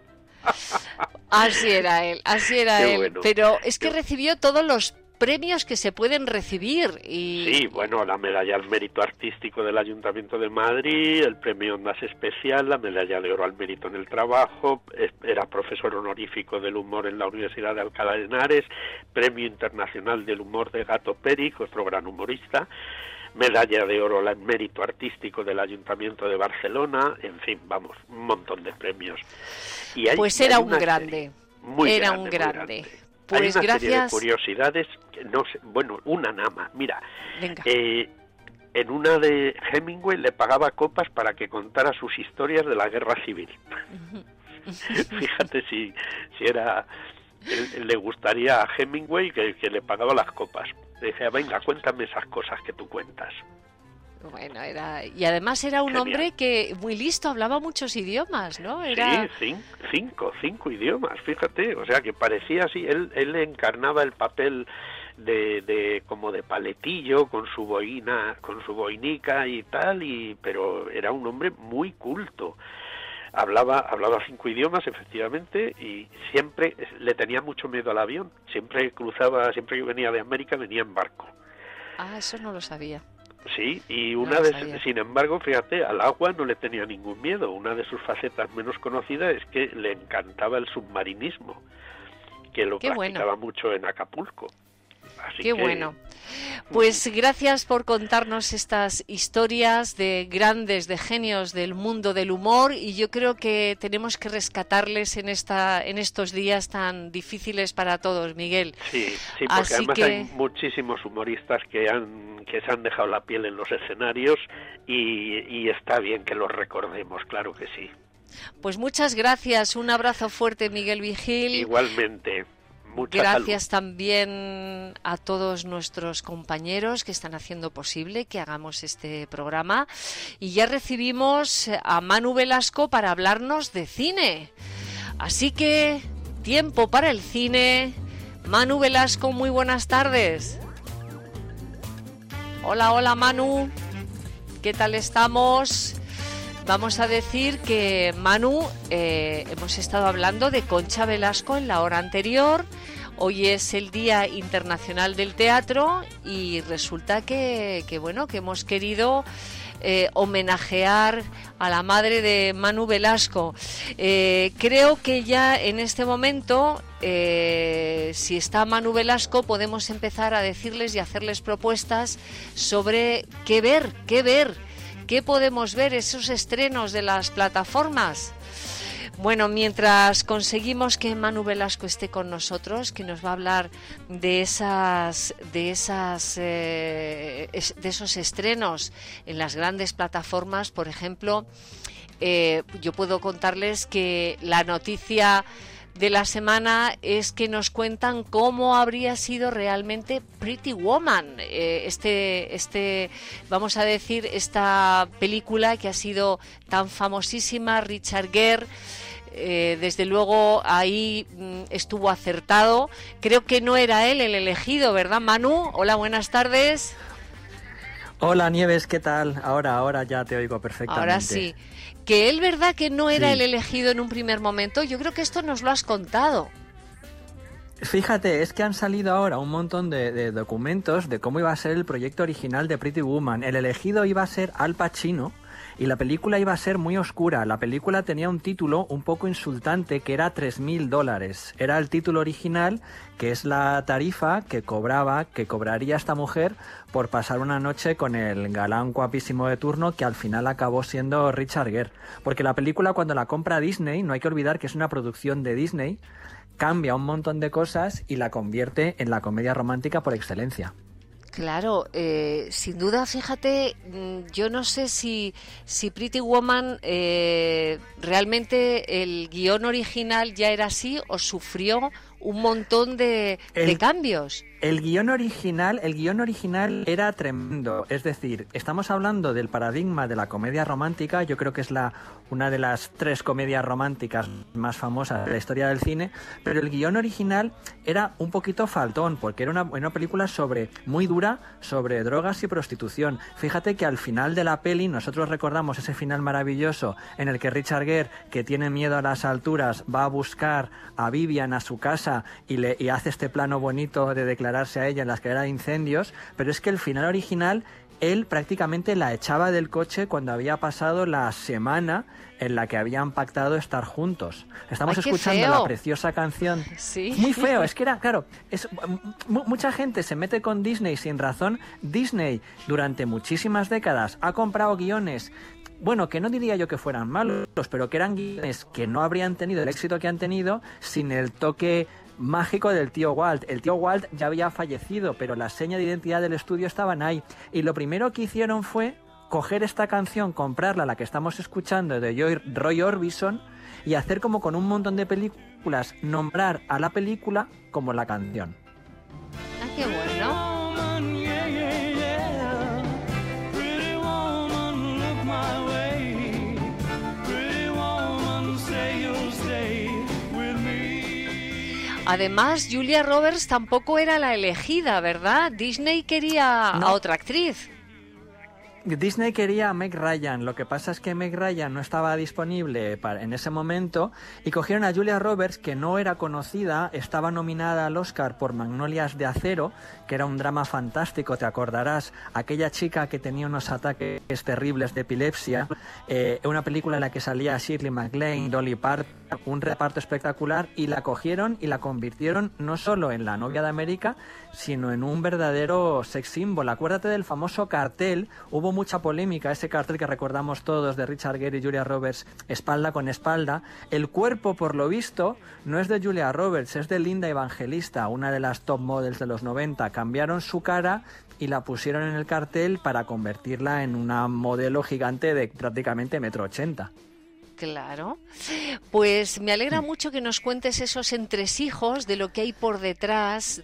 Así era él. Bueno. Pero es que recibió todos los premios que se pueden recibir. Sí, bueno, la medalla al mérito artístico del Ayuntamiento de Madrid, el premio Ondas Especial, la medalla de oro al mérito en el trabajo, era profesor honorífico del humor en la Universidad de Alcalá de Henares, premio internacional del humor de Gato Pérez, otro gran humorista. medalla de oro al mérito artístico del Ayuntamiento de Barcelona, en fin, vamos, un montón de premios. Y pues era un grande, era un grande. Pues hay una gracias. Serie de curiosidades, que no sé, bueno, una nada más, mira. Venga. En una de Hemingway le pagaba copas para que contara sus historias de la guerra civil. Fíjate si era... le gustaría a Hemingway que le pagaba las copas. Le decía, venga, cuéntame esas cosas que tú cuentas. Bueno, y además era un hombre que muy listo, hablaba muchos idiomas, ¿no? Sí, cinco idiomas, fíjate, o sea que parecía así, él encarnaba el papel de como de paletillo con su boinica y tal, pero era un hombre muy culto. Hablaba 5 idiomas, efectivamente, y siempre le tenía mucho miedo al avión. Siempre que venía de América, venía en barco. Ah, eso no lo sabía. Sí, y sin embargo, fíjate, al agua no le tenía ningún miedo. Una de sus facetas menos conocidas es que le encantaba el submarinismo, que lo practicaba mucho en Acapulco. Qué bueno. Pues gracias por contarnos estas historias de grandes, de genios del mundo del humor, y yo creo que tenemos que rescatarles en estos días tan difíciles para todos, Miguel. Sí, porque además hay muchísimos humoristas que se han dejado la piel en los escenarios y está bien que los recordemos, claro que sí. Pues muchas gracias, un abrazo fuerte, Miguel Vigil. Igualmente. Gracias también a todos nuestros compañeros que están haciendo posible que hagamos este programa. Y ya recibimos a Manu Velasco para hablarnos de cine. Así que, tiempo para el cine. Manu Velasco, muy buenas tardes. Hola Manu. ¿Qué tal estamos? Vamos a decir que, Manu, hemos estado hablando de Concha Velasco en la hora anterior. Hoy es el Día Internacional del Teatro y resulta que hemos querido homenajear a la madre de Manu Velasco. Creo que ya en este momento, si está Manu Velasco, podemos empezar a decirles y hacerles propuestas sobre qué ver. ¿Qué podemos ver? Esos estrenos de las plataformas. Bueno, mientras conseguimos que Manu Velasco esté con nosotros, que nos va a hablar de esos estrenos en las grandes plataformas, por ejemplo, yo puedo contarles que la noticia de la semana es que nos cuentan cómo habría sido realmente Pretty Woman, vamos a decir, esta película que ha sido tan famosísima. Richard Gere, desde luego ahí estuvo acertado. Creo que no era él el elegido, ¿verdad, Manu? Hola, buenas tardes. Hola, Nieves, ¿qué tal? Ahora ya te oigo perfectamente. Ahora sí. Que él, ¿verdad que no era el elegido en un primer momento? Yo creo que esto nos lo has contado. Fíjate, es que han salido ahora un montón de documentos de cómo iba a ser el proyecto original de Pretty Woman. El elegido iba a ser Al Pacino y la película iba a ser muy oscura. La película tenía un título un poco insultante que era $3.000. Era el título original, que es la tarifa que cobraría esta mujer por pasar una noche con el galán guapísimo de turno, que al final acabó siendo Richard Gere. Porque la película, cuando la compra Disney, no hay que olvidar que es una producción de Disney, cambia un montón de cosas y la convierte en la comedia romántica por excelencia. Claro, sin duda, fíjate, yo no sé si Pretty Woman realmente el guión original ya era así o sufrió un montón de cambios. El guión original era tremendo. Es decir, estamos hablando del paradigma de la comedia romántica. Yo creo que es una de las 3 comedias románticas más famosas de la historia del cine. Pero el guión original era un poquito faltón, porque era una película muy dura sobre drogas y prostitución. Fíjate que al final de la peli nosotros recordamos ese final maravilloso en el que Richard Gere, que tiene miedo a las alturas, va a buscar a Vivian a su casa y hace este plano bonito de declararse a ella en la escalera de incendios, pero es que el final original él prácticamente la echaba del coche cuando había pasado la semana en la que habían pactado estar juntos. Estamos escuchando la preciosa canción. Sí. Muy feo, es que era, claro, mucha gente se mete con Disney sin razón. Disney durante muchísimas décadas ha comprado guiones, bueno, que no diría yo que fueran malos, pero que eran guiones que no habrían tenido el éxito que han tenido sin el toque mágico del tío Walt. El tío Walt ya había fallecido, pero las señas de identidad del estudio estaban ahí. Y lo primero que hicieron fue coger esta canción, comprarla, la que estamos escuchando, de Roy Orbison, y hacer como con un montón de películas, nombrar a la película como la canción. ¡Ah, qué bueno! Además, Julia Roberts tampoco era la elegida, ¿verdad? Disney quería a otra actriz. Disney quería a Meg Ryan, lo que pasa es que Meg Ryan no estaba disponible en ese momento y cogieron a Julia Roberts, que no era conocida, estaba nominada al Oscar por Magnolias de Acero, que era un drama fantástico, te acordarás, aquella chica que tenía unos ataques terribles de epilepsia, una película en la que salía Shirley MacLaine, Dolly Parton, un reparto espectacular, y la cogieron y la convirtieron no solo en la novia de América, sino en un verdadero sex symbol. Acuérdate del famoso cartel, hubo mucha polémica, ese cartel que recordamos todos de Richard Gere y Julia Roberts, espalda con espalda. El cuerpo, por lo visto, no es de Julia Roberts, es de Linda Evangelista, una de las top models de los 90. Cambiaron su cara y la pusieron en el cartel para convertirla en una modelo gigante de prácticamente 1,80 m. Claro. Pues me alegra mucho que nos cuentes esos entresijos de lo que hay por detrás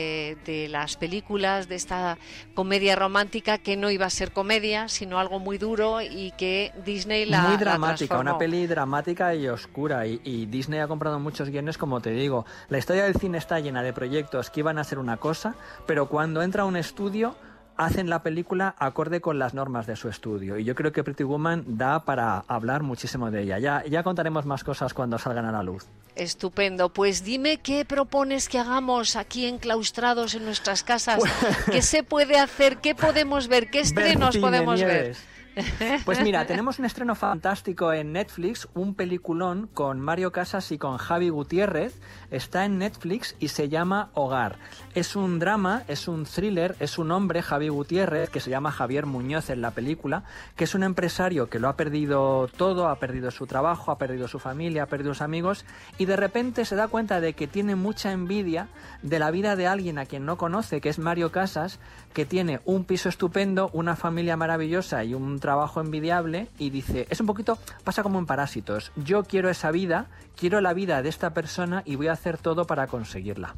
de las películas, de esta comedia romántica que no iba a ser comedia, sino algo muy duro, y que Disney muy dramática, transformó. Una peli dramática y oscura, y Disney ha comprado muchos guiones, como te digo. La historia del cine está llena de proyectos que iban a ser una cosa, pero cuando entra un estudio hacen la película acorde con las normas de su estudio, y yo creo que Pretty Woman da para hablar muchísimo de ella. Ya contaremos más cosas cuando salgan a la luz. Estupendo. Pues dime qué propones que hagamos aquí enclaustrados en nuestras casas. ¿Qué se puede hacer? ¿Qué podemos ver? ¿Qué estrenos podemos ver? Pues mira, tenemos un estreno fantástico en Netflix, un peliculón con Mario Casas y con Javi Gutiérrez. Está en Netflix y se llama Hogar. Es un drama, es un thriller, es un hombre, Javi Gutiérrez, que se llama Javier Muñoz en la película, que es un empresario que lo ha perdido todo, ha perdido su trabajo, ha perdido su familia, ha perdido sus amigos, y de repente se da cuenta de que tiene mucha envidia de la vida de alguien a quien no conoce, que es Mario Casas, que tiene un piso estupendo, una familia maravillosa y un trabajo envidiable, y dice, es un poquito, pasa como en Parásitos, yo quiero esa vida, quiero la vida de esta persona y voy a hacer todo para conseguirla.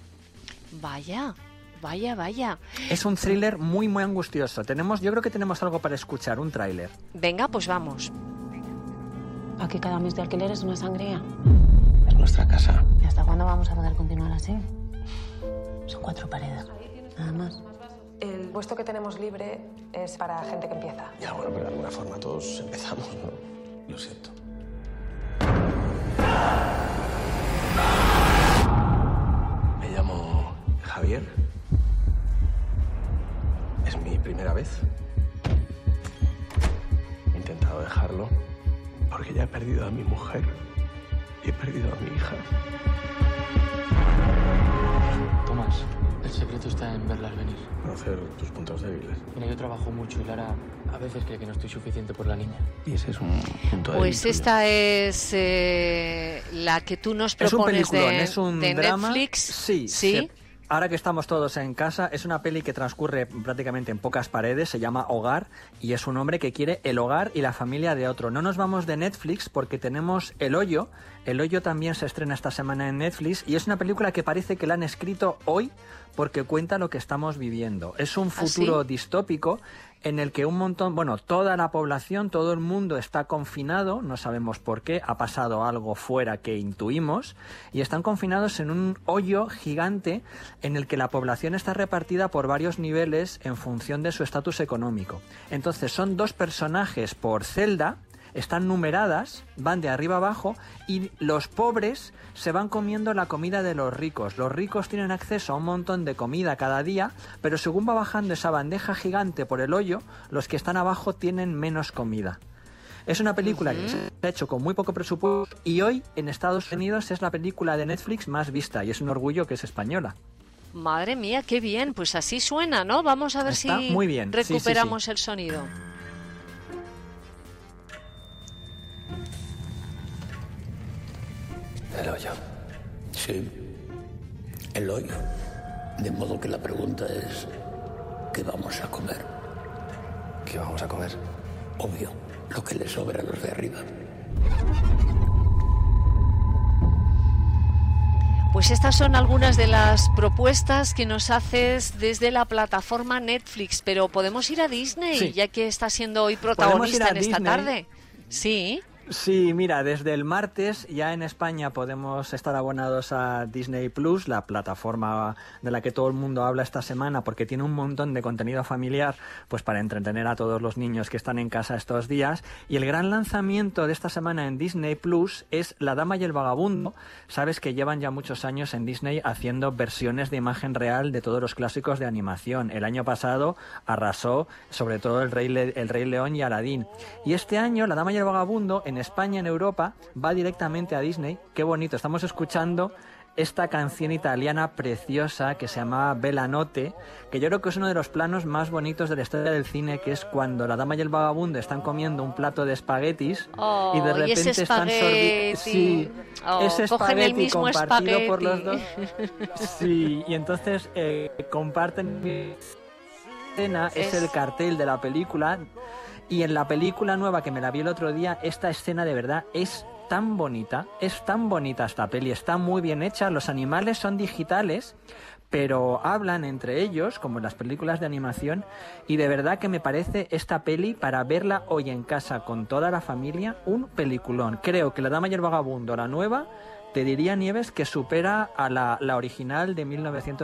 Vaya. Es un thriller muy, muy angustioso. Yo creo que tenemos algo para escuchar, un tráiler. Venga, pues vamos. Aquí cada mes de alquiler es una sangría. Es nuestra casa. ¿Y hasta cuándo vamos a poder continuar así? Son 4 paredes, nada más. El puesto que tenemos libre es para gente que empieza. Ya, bueno, pero de alguna forma todos empezamos, ¿no? Lo siento. Me llamo Javier. Es mi primera vez. He intentado dejarlo porque ya he perdido a mi mujer y he perdido a mi hija. Tomás, el secreto está en verlas venir. Conocer tus puntos débiles. Mira, yo trabajo mucho y Lara a veces cree que no estoy suficiente por la niña. Y ese es un punto débil. Pues esta es la que tú nos propones es un de drama. Netflix. Sí. Ahora que estamos todos en casa, es una peli que transcurre prácticamente en pocas paredes, se llama Hogar, y es un hombre que quiere el hogar y la familia de otro. No nos vamos de Netflix porque tenemos El Hoyo. El Hoyo también se estrena esta semana en Netflix y es una película que parece que la han escrito hoy porque cuenta lo que estamos viviendo. Es un futuro distópico en el que toda la población, todo el mundo está confinado, no sabemos por qué, ha pasado algo fuera que intuimos, y están confinados en un hoyo gigante en el que la población está repartida por varios niveles en función de su estatus económico. Entonces son 2 personajes por celda, están numeradas, van de arriba abajo, y los pobres se van comiendo la comida de los ricos. Los ricos tienen acceso a un montón de comida cada día, pero según va bajando esa bandeja gigante por el hoyo, los que están abajo tienen menos comida. Es una película que se ha hecho con muy poco presupuesto y hoy en Estados Unidos es la película de Netflix más vista y es un orgullo que es española. Madre mía, qué bien, pues así suena, ¿no? Vamos a ver Está si muy bien. recuperamos el sonido. El hoyo. Sí, el hoyo. De modo que la pregunta es, ¿qué vamos a comer? ¿Qué vamos a comer? Obvio, lo que les sobra a los de arriba. Pues estas son algunas de las propuestas que nos haces desde la plataforma Netflix, pero podemos ir a Disney, ya que está siendo hoy protagonista en esta tarde. Sí. Sí, mira, desde el martes ya en España podemos estar abonados a Disney Plus, la plataforma de la que todo el mundo habla esta semana, porque tiene un montón de contenido familiar, pues para entretener a todos los niños que están en casa estos días. Y el gran lanzamiento de esta semana en Disney Plus es La Dama y el Vagabundo. Sabes que llevan ya muchos años en Disney haciendo versiones de imagen real de todos los clásicos de animación. El año pasado arrasó sobre todo el Rey León y Aladín. Y este año La Dama y el Vagabundo en España, en Europa, va directamente a Disney. Qué bonito, estamos escuchando esta canción italiana preciosa que se llama Bella Notte, que yo creo que es uno de los planos más bonitos de la historia del cine, que es cuando la dama y el vagabundo están comiendo un plato de espaguetis y de repente están sorbiendo. Sí, ese espagueti compartido por los dos. Sí, y entonces comparten escena, es el cartel de la película. Y en la película nueva que me la vi el otro día, esta escena de verdad es tan bonita esta peli, está muy bien hecha, los animales son digitales, pero hablan entre ellos, como en las películas de animación, y de verdad que me parece esta peli para verla hoy en casa con toda la familia, un peliculón. Creo que La Dama y el Vagabundo, la nueva, te diría, Nieves, que supera a la original de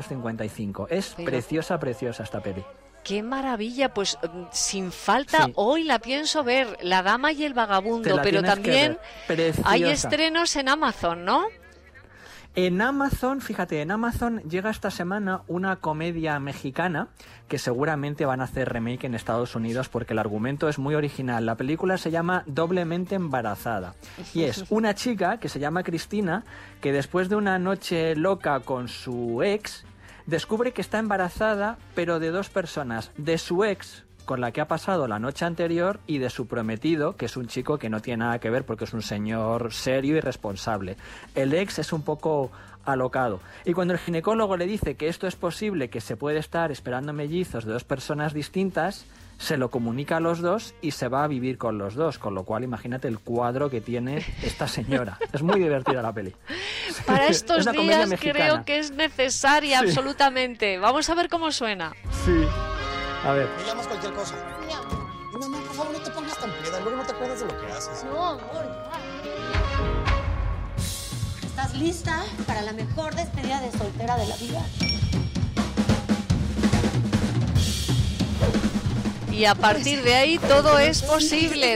1955. Es preciosa esta peli. ¡Qué maravilla! Pues sin falta hoy la pienso ver, La Dama y el Vagabundo, pero también hay estrenos en Amazon, ¿no? En Amazon, fíjate, en Amazon llega esta semana una comedia mexicana que seguramente van a hacer remake en Estados Unidos porque el argumento es muy original. La película se llama Doblemente Embarazada y es una chica que se llama Cristina que después de una noche loca con su ex descubre que está embarazada, pero de dos personas, de su ex, con la que ha pasado la noche anterior, y de su prometido, que es un chico que no tiene nada que ver porque es un señor serio y responsable. El ex es un poco alocado. Y cuando el ginecólogo le dice que esto es posible, que se puede estar esperando mellizos de dos personas distintas, se lo comunica a los dos y se va a vivir con los dos, con lo cual imagínate el cuadro que tiene esta señora. Es muy divertida la peli. Para estos días creo que es necesaria, absolutamente. Vamos a ver cómo suena. Sí. A ver. Me llamas cualquier cosa. Y mamá, por favor, no te pongas tan peda, luego no te acuerdas de lo que haces. No, amor, ¿estás lista para la mejor despedida de soltera de la vida? Y a partir de ahí todo es posible,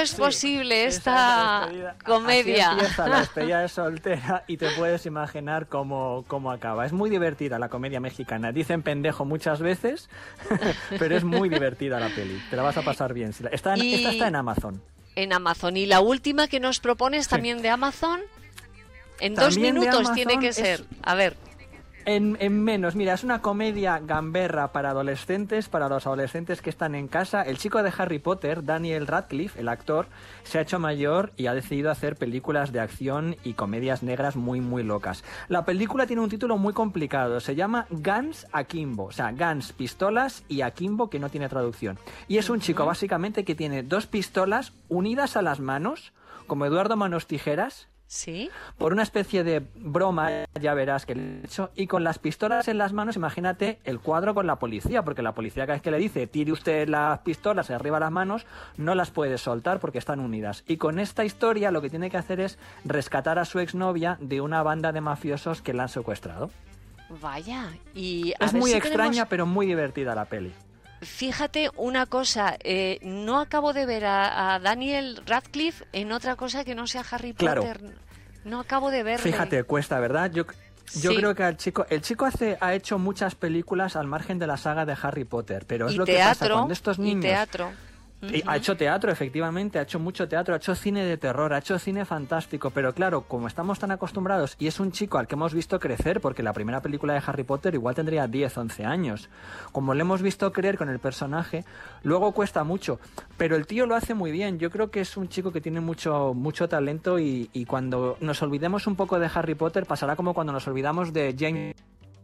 esta comedia. Así empieza la despedida de soltera y te puedes imaginar cómo acaba. Es muy divertida la comedia mexicana. Dicen pendejo muchas veces, pero es muy divertida la peli. Te la vas a pasar bien. Esta está en Amazon. En Amazon. ¿Y la última que nos propones también de Amazon? En también 2 minutos tiene que ser. A ver. En menos, mira, es una comedia gamberra para adolescentes, para los adolescentes que están en casa. El chico de Harry Potter, Daniel Radcliffe, el actor, se ha hecho mayor y ha decidido hacer películas de acción y comedias negras muy, muy locas. La película tiene un título muy complicado, se llama Guns Akimbo, o sea, Guns, pistolas, y Akimbo, que no tiene traducción. Y es un chico básicamente que tiene 2 pistolas unidas a las manos, como Eduardo Manos Tijeras. ¿Sí? Por una especie de broma, ya verás que le he hecho, y con las pistolas en las manos, imagínate el cuadro con la policía, porque la policía cada vez que le dice tire usted las pistolas arriba de las manos, no las puede soltar porque están unidas. Y con esta historia lo que tiene que hacer es rescatar a su exnovia de una banda de mafiosos que la han secuestrado. Vaya, y es muy extraña, pero muy divertida la peli. fíjate una cosa, no acabo de ver a Daniel Radcliffe en otra cosa que no sea Harry Potter. Claro. No acabo de verle. Fíjate, cuesta, ¿verdad? Yo creo que el chico ha hecho muchas películas al margen de la saga de Harry Potter, pero es lo que pasa cuando estos niños... teatro. Ha hecho teatro, efectivamente, ha hecho mucho teatro, ha hecho cine de terror, ha hecho cine fantástico, pero claro, como estamos tan acostumbrados, y es un chico al que hemos visto crecer, porque la primera película de Harry Potter igual tendría 10, 11 años, como le hemos visto creer con el personaje, luego cuesta mucho, pero el tío lo hace muy bien. Yo creo que es un chico que tiene mucho talento y cuando nos olvidemos un poco de Harry Potter pasará como cuando nos olvidamos de James.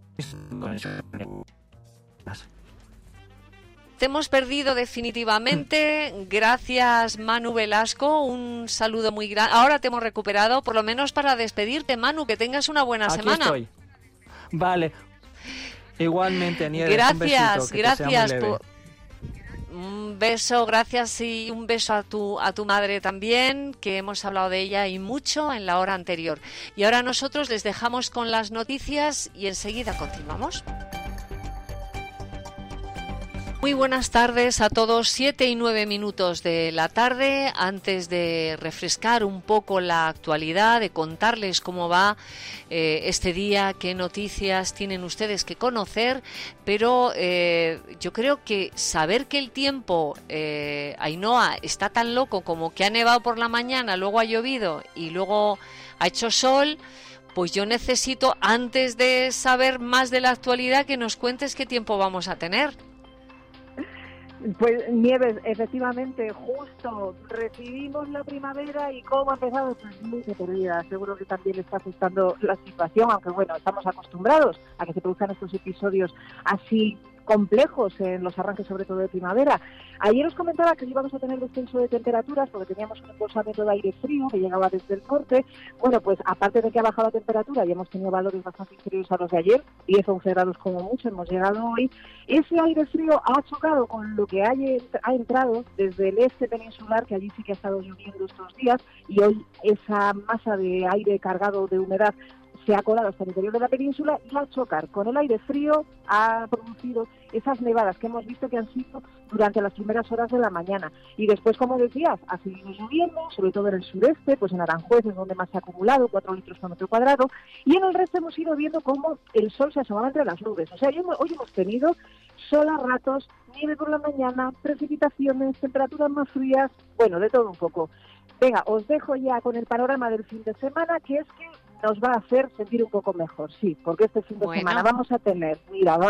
Te hemos perdido definitivamente. Gracias, Manu Velasco. Un saludo muy grande. Ahora te hemos recuperado, por lo menos para despedirte, Manu. Que tengas una buena semana. Estoy. Vale. Igualmente, Nieves. Gracias, gracias. Un beso, gracias y un beso a tu madre también, que hemos hablado de ella y mucho en la hora anterior. Y ahora nosotros les dejamos con las noticias y enseguida continuamos. Muy buenas tardes a todos, 7 y 9 minutos de la tarde. Antes de refrescar un poco la actualidad, de contarles cómo va este día, qué noticias tienen ustedes que conocer, pero yo creo que saber que el tiempo, Ainhoa, está tan loco como que ha nevado por la mañana, luego ha llovido y luego ha hecho sol, pues yo necesito, antes de saber más de la actualidad, que nos cuentes qué tiempo vamos a tener. Pues Nieves, efectivamente, justo recibimos la primavera y cómo ha empezado, pues muy perdida. Seguro que también le está afectando la situación, aunque bueno, estamos acostumbrados a que se produzcan estos episodios así complejos en los arranques, sobre todo de primavera. Ayer os comentaba que íbamos a tener descenso de temperaturas porque teníamos un embolsamiento de aire frío que llegaba desde el norte. Bueno, pues aparte de que ha bajado la temperatura y hemos tenido valores bastante inferiores a los de ayer, 10 o 11 grados como mucho hemos llegado hoy, ese aire frío ha chocado con lo que ha entrado desde el este peninsular, que allí sí que ha estado lloviendo estos días, y hoy esa masa de aire cargado de humedad se ha colado hasta el interior de la península y al chocar con el aire frío ha producido esas nevadas que hemos visto que han sido durante las primeras horas de la mañana. Y después, como decías, ha seguido lloviendo, sobre todo en el sureste, pues en Aranjuez es donde más se ha acumulado, 4 litros por metro cuadrado, y en el resto hemos ido viendo cómo el sol se asomaba entre las nubes. O sea, hoy hemos tenido sol a ratos, nieve por la mañana, precipitaciones, temperaturas más frías, bueno, de todo un poco. Venga, os dejo ya con el panorama del fin de semana, que es que nos va a hacer sentir un poco mejor, sí, porque este fin de semana vamos a tener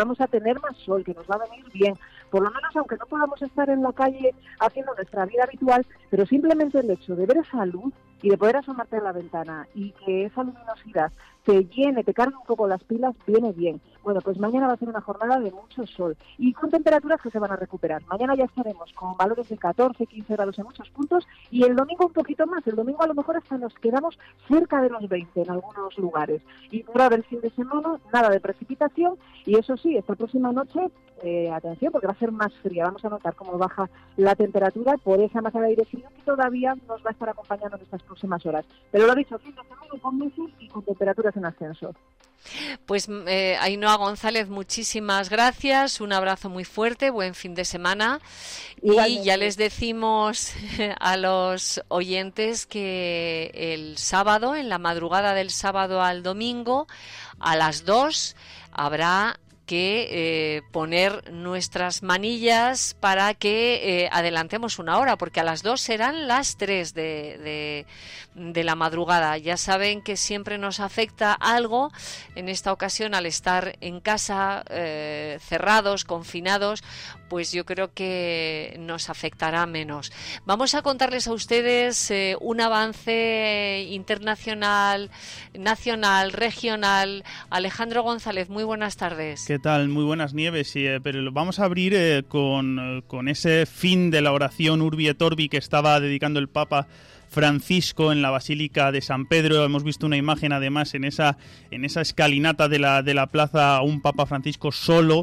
más sol, que nos va a venir bien, por lo menos aunque no podamos estar en la calle haciendo nuestra vida habitual, pero simplemente el hecho de ver esa luz y de poder asomarte a la ventana y que esa luminosidad te llene, te cargue un poco las pilas, viene bien. Bueno, pues mañana va a ser una jornada de mucho sol y con temperaturas que se van a recuperar. Mañana ya estaremos con valores de 14, 15 grados en muchos puntos y el domingo un poquito más. El domingo a lo mejor hasta nos quedamos cerca de los 20 en algunos lugares. Y por ahora el fin de semana, nada de precipitación y eso sí, esta próxima noche, atención, porque va a ser más fría. Vamos a notar cómo baja la temperatura por esa masa de aire frío que todavía nos va a estar acompañando en estas próximas horas. Pero lo dicho, fin de semana con meses y con temperaturas en ascenso. Pues Ainhoa González, muchísimas gracias, un abrazo muy fuerte, buen fin de semana. Igualmente. Y ya les decimos a los oyentes que el sábado, en la madrugada del sábado al domingo, a las 2 habrá que poner nuestras manillas para que adelantemos una hora, porque a las 2 serán las 3 de la madrugada. Ya saben que siempre nos afecta algo, en esta ocasión al estar en casa, cerrados, confinados, pues yo creo que nos afectará menos. Vamos a contarles a ustedes un avance internacional, nacional, regional. Alejandro González, muy buenas tardes. ¿Qué tal? Muy buenas, Nieves. Sí, pero lo vamos a abrir con ese fin de la oración Urbi et Orbi que estaba dedicando el Papa Francisco en la Basílica de San Pedro. Hemos visto una imagen además en esa escalinata de la plaza a un Papa Francisco solo,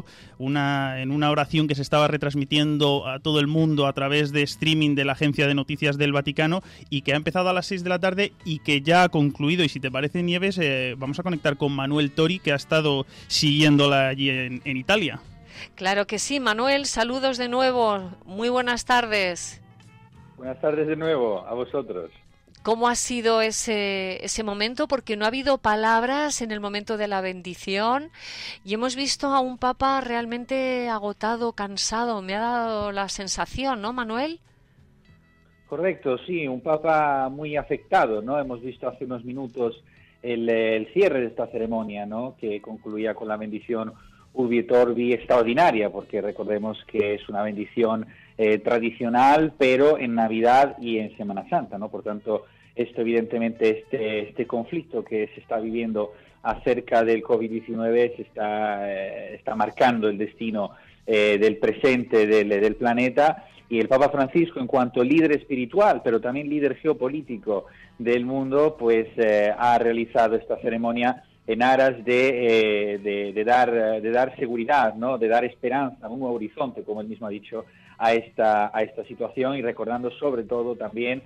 en una oración que se estaba retransmitiendo a todo el mundo a través de streaming de la Agencia de Noticias del Vaticano y que ha empezado a las 6 de la tarde y que ya ha concluido. Y si te parece, Nieves, vamos a conectar con Manuel Tori, que ha estado siguiéndola allí en Italia. Claro que sí, Manuel, saludos de nuevo, muy buenas tardes. Buenas tardes de nuevo, a vosotros. ¿Cómo ha sido ese momento? Porque no ha habido palabras en el momento de la bendición y hemos visto a un Papa realmente agotado, cansado. Me ha dado la sensación, ¿no, Manuel? Correcto, sí, un Papa muy afectado, ¿no? Hemos visto hace unos minutos el cierre de esta ceremonia, ¿no? Que concluía con la bendición Urbi et Orbi extraordinaria, porque recordemos que es una bendición tradicional, pero en Navidad y en Semana Santa, ¿no? Por tanto, esto evidentemente, este conflicto que se está viviendo acerca del COVID-19 está marcando el destino del presente del planeta, y el Papa Francisco, en cuanto líder espiritual, pero también líder geopolítico del mundo, pues ha realizado esta ceremonia en aras de dar seguridad, ¿no? De dar esperanza, un nuevo horizonte, como él mismo ha dicho, a esta situación, y recordando sobre todo también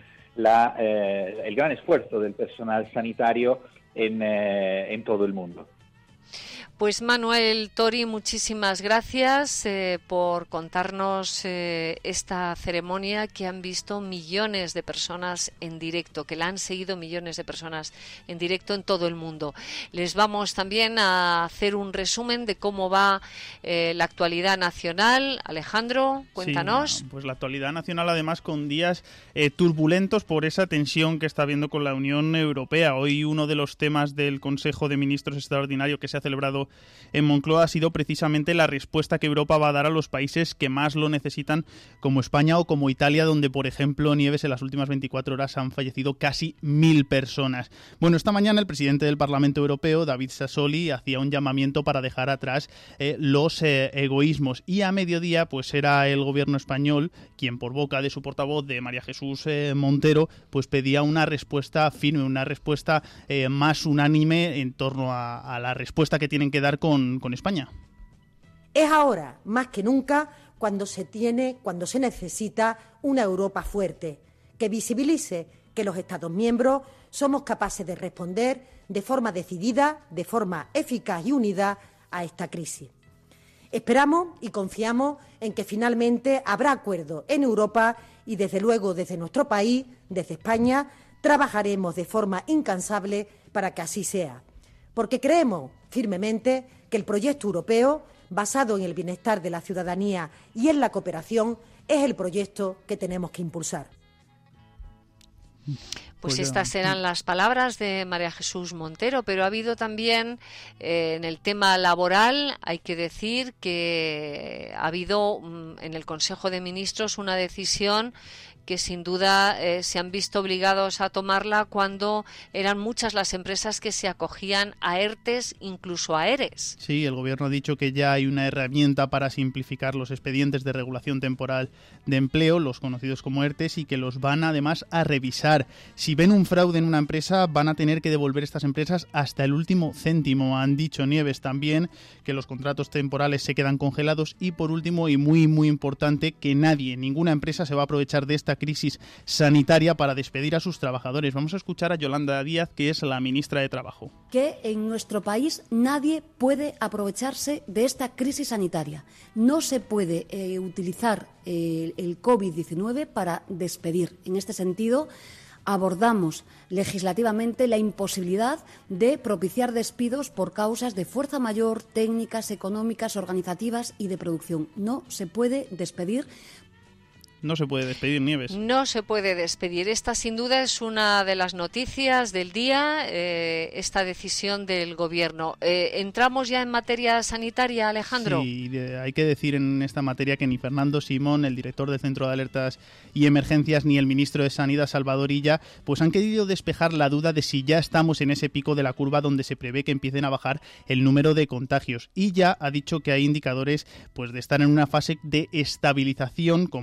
el gran esfuerzo del personal sanitario en todo el mundo. Pues Manuel Tori, muchísimas gracias por contarnos esta ceremonia que han visto millones de personas en directo, que la han seguido millones de personas en directo en todo el mundo. Les vamos también a hacer un resumen de cómo va la actualidad nacional. Alejandro, cuéntanos. Sí, pues la actualidad nacional, además, con días turbulentos por esa tensión que está habiendo con la Unión Europea. Hoy uno de los temas del Consejo de Ministros extraordinario que se ha celebrado en Moncloa ha sido precisamente la respuesta que Europa va a dar a los países que más lo necesitan, como España o como Italia, donde, por ejemplo, Nieves, en las últimas 24 horas han fallecido casi 1.000 personas. Bueno, esta mañana el presidente del Parlamento Europeo, David Sassoli, hacía un llamamiento para dejar atrás los egoísmos, y a mediodía pues era el gobierno español quien, por boca de su portavoz, de María Jesús Montero, pues pedía una respuesta firme, una respuesta más unánime en torno a la respuesta que tienen que dar con España. Es ahora, más que nunca, cuando se necesita una Europa fuerte, que visibilice que los Estados miembros somos capaces de responder de forma decidida, de forma eficaz y unida a esta crisis. Esperamos y confiamos en que finalmente habrá acuerdo en Europa y, desde luego, desde nuestro país, desde España, trabajaremos de forma incansable para que así sea. Porque creemos firmemente que el proyecto europeo, basado en el bienestar de la ciudadanía y en la cooperación, es el proyecto que tenemos que impulsar. Pues estas eran las palabras de María Jesús Montero, pero ha habido también en el tema laboral, hay que decir que ha habido en el Consejo de Ministros una decisión que sin duda se han visto obligados a tomarla cuando eran muchas las empresas que se acogían a ERTES, incluso a ERES. Sí, el Gobierno ha dicho que ya hay una herramienta para simplificar los expedientes de regulación temporal de empleo, los conocidos como ERTES, y que los van además a revisar. Si ven un fraude en una empresa, van a tener que devolver estas empresas hasta el último céntimo. Han dicho Nieves también que los contratos temporales se quedan congelados, y por último, y muy muy importante, que ninguna empresa se va a aprovechar de esta crisis sanitaria para despedir a sus trabajadores. Vamos a escuchar a Yolanda Díaz, que es la ministra de Trabajo. Que en nuestro país nadie puede aprovecharse de esta crisis sanitaria. No se puede utilizar el COVID-19 para despedir. En este sentido, abordamos legislativamente la imposibilidad de propiciar despidos por causas de fuerza mayor, técnicas, económicas, organizativas y de producción. No se puede despedir. No se puede despedir, Nieves. No se puede despedir. Esta, sin duda, es una de las noticias del día, esta decisión del Gobierno. ¿Entramos ya en materia sanitaria, Alejandro? Sí, hay que decir en esta materia que ni Fernando Simón, el director del Centro de Alertas y Emergencias, ni el ministro de Sanidad, Salvador Illa, pues han querido despejar la duda de si ya estamos en ese pico de la curva donde se prevé que empiecen a bajar el número de contagios. Illa ha dicho que hay indicadores pues de estar en una fase de estabilización con más de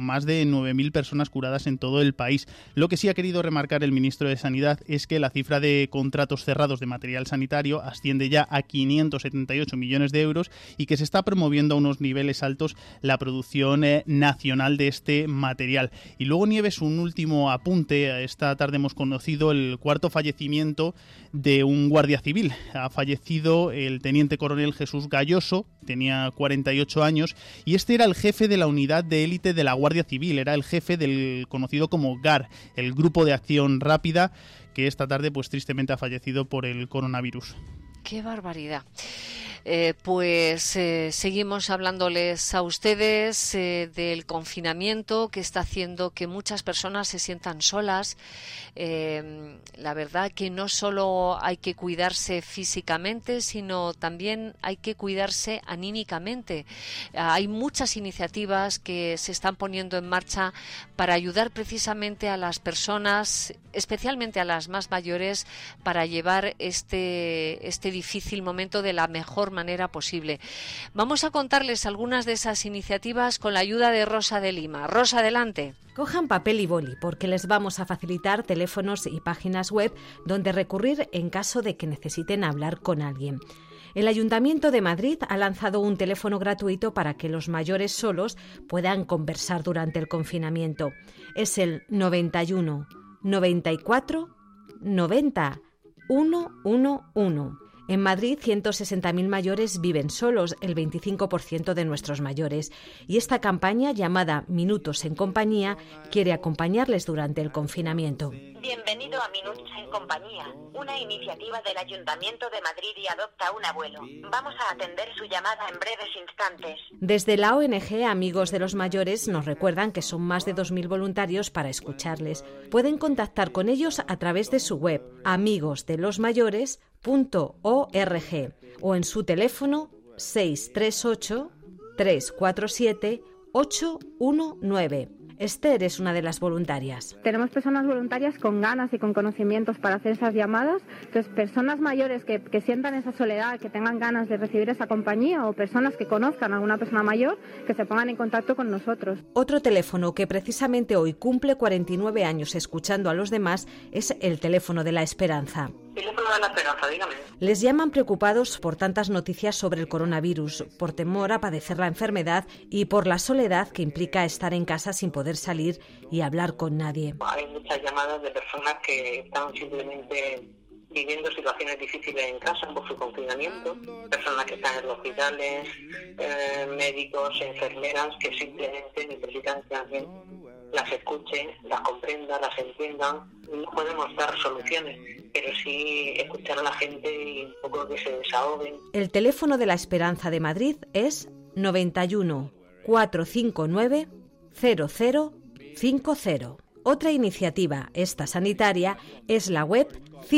9.000 personas curadas en todo el país. Lo que sí ha querido remarcar el ministro de Sanidad es que la cifra de contratos cerrados de material sanitario asciende ya a 578 millones de euros y que se está promoviendo a unos niveles altos la producción nacional de este material. Y luego, Nieves, un último apunte. Esta tarde hemos conocido el cuarto fallecimiento de un guardia civil. Ha fallecido el teniente coronel Jesús Galloso, tenía 48 años, y este era el jefe de la unidad de élite de la Guardia Civil, era el jefe del conocido como GAR, el Grupo de Acción Rápida, que esta tarde pues tristemente ha fallecido por el coronavirus. ¡Qué barbaridad! Seguimos hablándoles a ustedes del confinamiento que está haciendo que muchas personas se sientan solas. La verdad que no solo hay que cuidarse físicamente, sino también hay que cuidarse anímicamente. Hay muchas iniciativas que se están poniendo en marcha para ayudar precisamente a las personas, especialmente a las más mayores, para llevar este difícil momento de la mejor manera posible. Vamos a contarles algunas de esas iniciativas con la ayuda de Rosa de Lima. Rosa, adelante. Cojan papel y boli porque les vamos a facilitar teléfonos y páginas web donde recurrir en caso de que necesiten hablar con alguien. El Ayuntamiento de Madrid ha lanzado un teléfono gratuito para que los mayores solos puedan conversar durante el confinamiento. Es el 91 94 90 111. En Madrid, 160.000 mayores viven solos, el 25% de nuestros mayores. Y esta campaña, llamada Minutos en Compañía, quiere acompañarles durante el confinamiento. Bienvenido a Minutos en Compañía, una iniciativa del Ayuntamiento de Madrid y Adopta un Abuelo. Vamos a atender su llamada en breves instantes. Desde la ONG Amigos de los Mayores nos recuerdan que son más de 2.000 voluntarios para escucharles. Pueden contactar con ellos a través de su web, amigosdelosmayores.org, o en su teléfono 638 347 819. Esther es una de las voluntarias. Tenemos personas voluntarias con ganas y con conocimientos para hacer esas llamadas. Entonces, personas mayores que sientan esa soledad, que tengan ganas de recibir esa compañía, o personas que conozcan a alguna persona mayor, que se pongan en contacto con nosotros. Otro teléfono que precisamente hoy cumple 49 años escuchando a los demás es el teléfono de la esperanza. Teléfono de la esperanza, dígame. Les llaman preocupados por tantas noticias sobre el coronavirus, por temor a padecer la enfermedad y por la soledad que implica estar en casa sin poder salir y hablar con nadie. Hay muchas llamadas de personas que están simplemente viviendo situaciones difíciles en casa por su confinamiento, personas que están en los hospitales, médicos, enfermeras que simplemente necesitan que alguien las escuche, las comprenda, las entienda. No podemos dar soluciones, pero sí escuchar a la gente y un poco que se desahoguen. El teléfono de la Esperanza de Madrid es 91 459 0050. Otra iniciativa, esta sanitaria, es la web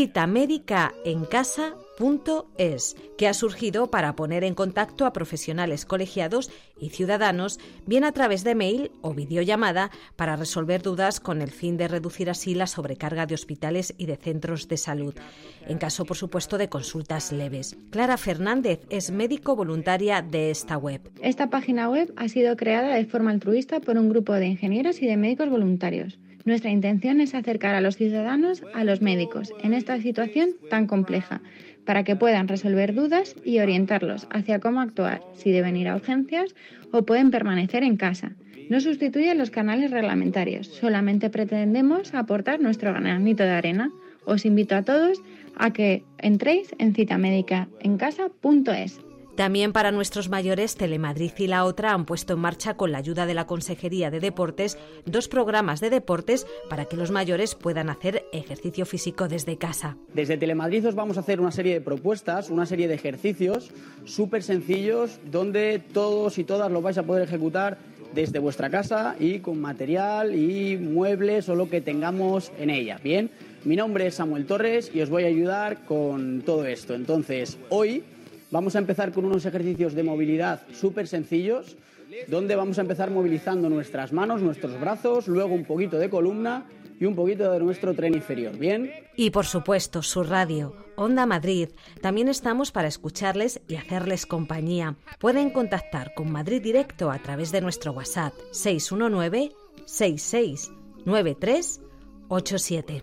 citamedicaencasa.es, que ha surgido para poner en contacto a profesionales colegiados y ciudadanos, bien a través de mail o videollamada, para resolver dudas con el fin de reducir así la sobrecarga de hospitales y de centros de salud, en caso, por supuesto, de consultas leves. Clara Fernández es médico voluntaria de esta web. Esta página web ha sido creada de forma altruista por un grupo de ingenieros y de médicos voluntarios. Nuestra intención es acercar a los ciudadanos a los médicos en esta situación tan compleja, para que puedan resolver dudas y orientarlos hacia cómo actuar, si deben ir a urgencias o pueden permanecer en casa. No sustituyen los canales reglamentarios, solamente pretendemos aportar nuestro granito de arena. Os invito a todos a que entréis en citamedicaencasa.es. También para nuestros mayores, Telemadrid y La Otra han puesto en marcha, con la ayuda de la Consejería de Deportes, 2 programas de deportes para que los mayores puedan hacer ejercicio físico desde casa. Desde Telemadrid os vamos a hacer una serie de propuestas, una serie de ejercicios súper sencillos, donde todos y todas los vais a poder ejecutar desde vuestra casa y con material y muebles o lo que tengamos en ella. Bien, mi nombre es Samuel Torres y os voy a ayudar con todo esto. Entonces, hoy vamos a empezar con unos ejercicios de movilidad súper sencillos, donde vamos a empezar movilizando nuestras manos, nuestros brazos, luego un poquito de columna y un poquito de nuestro tren inferior, ¿bien? Y por supuesto, su radio, Onda Madrid. También estamos para escucharles y hacerles compañía. Pueden contactar con Madrid Directo a través de nuestro WhatsApp 619 669387.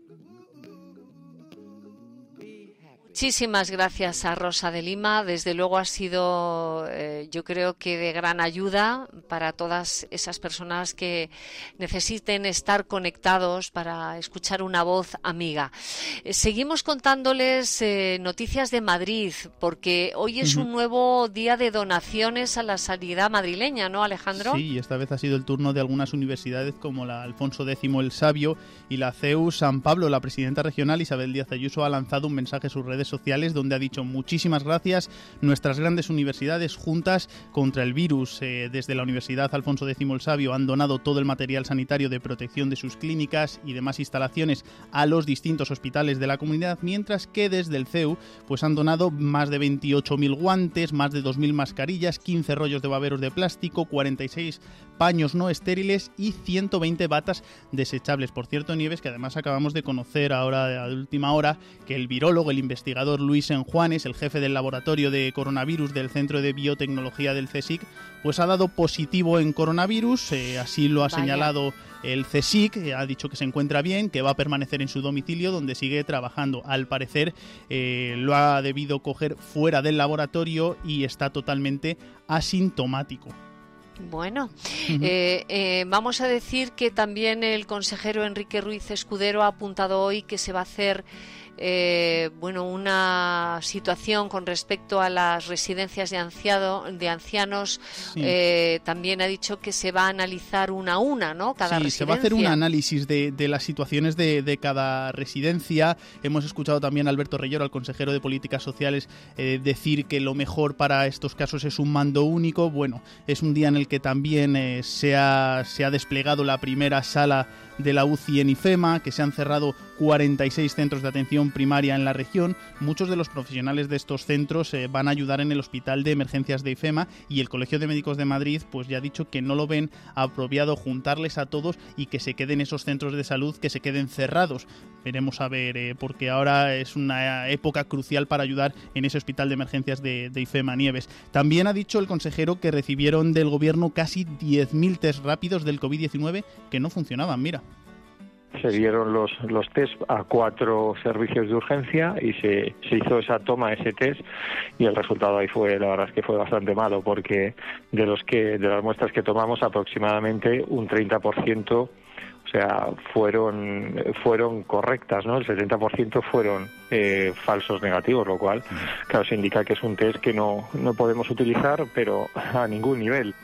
Muchísimas gracias a Rosa de Lima. Desde luego ha sido, yo creo que de gran ayuda para todas esas personas que necesiten estar conectados para escuchar una voz amiga. Seguimos contándoles noticias de Madrid, porque hoy es un nuevo día de donaciones a la sanidad madrileña, ¿no, Alejandro? Sí, esta vez ha sido el turno de algunas universidades como la Alfonso X el Sabio y la CEU San Pablo. La presidenta regional Isabel Díaz Ayuso ha lanzado un mensaje a sus redes sociales donde ha dicho: muchísimas gracias, nuestras grandes universidades juntas contra el virus. Desde la Universidad Alfonso X el Sabio han donado todo el material sanitario de protección de sus clínicas y demás instalaciones a los distintos hospitales de la comunidad, mientras que desde el CEU pues han donado más de 28.000 guantes, más de 2.000 mascarillas, 15 rollos de baberos de plástico, 46 paños no estériles y 120 batas desechables. Por cierto, Nieves, que además acabamos de conocer ahora de última hora que el virólogo, el investigador Luis Enjuanes, el jefe del laboratorio de coronavirus del Centro de Biotecnología del CSIC, pues ha dado positivo en coronavirus, así lo ha señalado el CSIC, ha dicho que se encuentra bien, que va a permanecer en su domicilio donde sigue trabajando. Al parecer lo ha debido coger fuera del laboratorio y está totalmente asintomático. Bueno, vamos a decir que también el consejero Enrique Ruiz Escudero ha apuntado hoy que se va a hacer una situación con respecto a las residencias de ancianos. Sí. También ha dicho que se va a analizar una a una, ¿no? Cada residencia. Se va a hacer un análisis de las situaciones de cada residencia. Hemos escuchado también a Alberto Reyero, al consejero de Políticas Sociales, decir que lo mejor para estos casos es un mando único. Bueno, es un día en el que también se ha desplegado la primera sala de la UCI en IFEMA, que se han cerrado 46 centros de atención primaria en la región. Muchos de los profesionales de estos centros van a ayudar en el Hospital de Emergencias de IFEMA, y el Colegio de Médicos de Madrid pues ya ha dicho que no lo ven apropiado juntarles a todos y que se queden esos centros de salud, que se queden cerrados. Veremos a ver, porque ahora es una época crucial para ayudar en ese Hospital de Emergencias de IFEMA. Nieves. También ha dicho el consejero que recibieron del gobierno casi 10.000 test rápidos del COVID-19 que no funcionaban. Mira. Se dieron los test a 4 servicios de urgencia y se hizo esa toma, ese test, y el resultado ahí fue, la verdad es que fue bastante malo, porque de las muestras que tomamos aproximadamente un 30%, o sea, fueron correctas, ¿no? El 70% fueron falsos negativos, lo cual, claro, se indica que es un test que no podemos utilizar, pero a ningún nivel.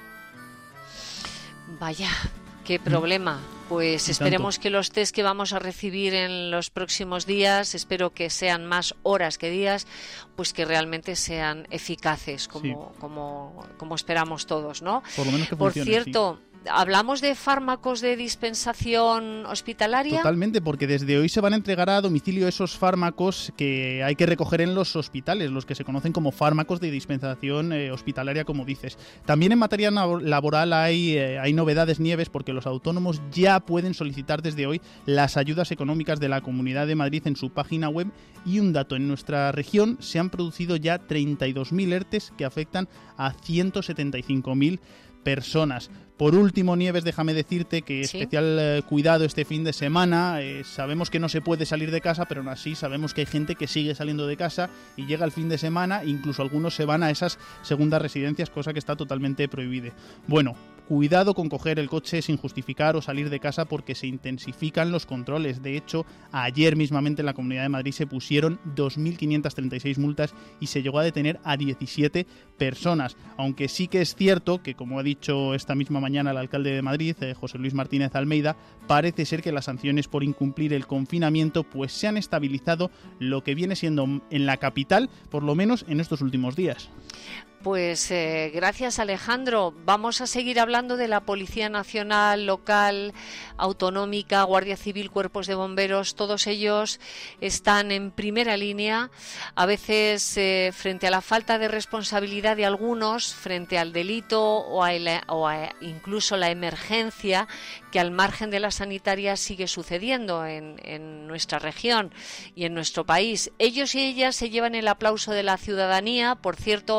Vaya, qué problema. Pues esperemos que los test que vamos a recibir en los próximos días, espero que sean más horas que días, pues que realmente sean eficaces, como esperamos todos, ¿no? Por lo menos que Por funcione, cierto, sí. ¿Hablamos de fármacos de dispensación hospitalaria? Totalmente, porque desde hoy se van a entregar a domicilio esos fármacos que hay que recoger en los hospitales, los que se conocen como fármacos de dispensación hospitalaria, como dices. También en materia laboral hay novedades, Nieves, porque los autónomos ya pueden solicitar desde hoy las ayudas económicas de la Comunidad de Madrid en su página web. Y un dato, en nuestra región se han producido ya 32.000 ERTEs que afectan a 175.000 personas. Por último, Nieves, déjame decirte que especial cuidado este fin de semana. Sabemos que no se puede salir de casa, pero aún así sabemos que hay gente que sigue saliendo de casa y llega el fin de semana, incluso algunos se van a esas segundas residencias, cosa que está totalmente prohibida. Bueno, cuidado con coger el coche sin justificar o salir de casa, porque se intensifican los controles. De hecho, ayer mismamente en la Comunidad de Madrid se pusieron 2.536 multas y se llegó a detener a 17 personas. Aunque sí que es cierto que, como ha dicho esta misma mañana el alcalde de Madrid, José Luis Martínez Almeida, parece ser que las sanciones por incumplir el confinamiento pues se han estabilizado, lo que viene siendo en la capital, por lo menos en estos últimos días. Pues gracias, Alejandro. Vamos a seguir hablando de la Policía Nacional, local, autonómica, Guardia Civil, cuerpos de bomberos. Todos ellos están en primera línea, a veces frente a la falta de responsabilidad de algunos, frente al delito o a incluso la emergencia que al margen de la sanitaria sigue sucediendo en nuestra región y en nuestro país. Ellos y ellas se llevan el aplauso de la ciudadanía. Por cierto, a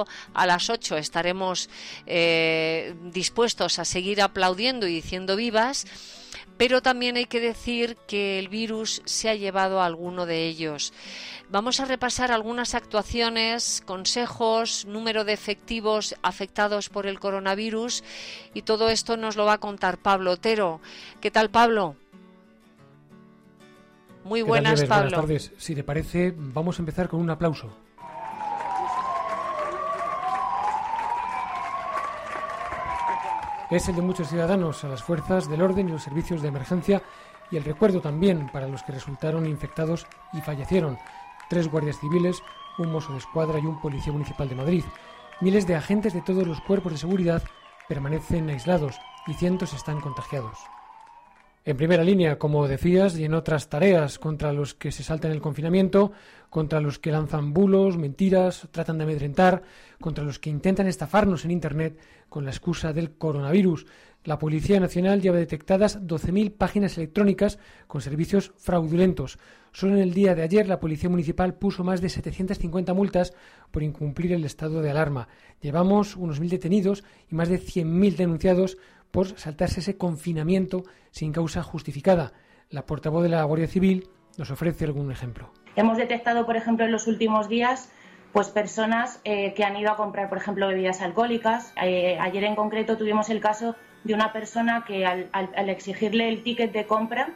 las 8 estaremos dispuestos a seguir aplaudiendo y diciendo vivas, pero también hay que decir que el virus se ha llevado a alguno de ellos. Vamos a repasar algunas actuaciones, consejos, número de efectivos afectados por el coronavirus, y todo esto nos lo va a contar Pablo Otero. ¿Qué tal, Pablo? Muy buenas, Pablo. Buenas tardes. Si te parece, vamos a empezar con un aplauso. Es el de muchos ciudadanos a las fuerzas del orden y los servicios de emergencia, y el recuerdo también para los que resultaron infectados y fallecieron. 3 guardias civiles, un mozo de escuadra y un policía municipal de Madrid. Miles de agentes de todos los cuerpos de seguridad permanecen aislados y cientos están contagiados. En primera línea, como decías, y en otras tareas, contra los que se saltan el confinamiento, contra los que lanzan bulos, mentiras, tratan de amedrentar, contra los que intentan estafarnos en Internet con la excusa del coronavirus. La Policía Nacional lleva detectadas 12.000 páginas electrónicas con servicios fraudulentos. Solo en el día de ayer la Policía Municipal puso más de 750 multas por incumplir el estado de alarma. Llevamos unos 1.000 detenidos y más de 100.000 denunciados por saltarse ese confinamiento sin causa justificada. La portavoz de la Guardia Civil nos ofrece algún ejemplo. Hemos detectado, por ejemplo, en los últimos días, pues personas que han ido a comprar, por ejemplo, bebidas alcohólicas. Ayer en concreto tuvimos el caso de una persona que al exigirle el ticket de compra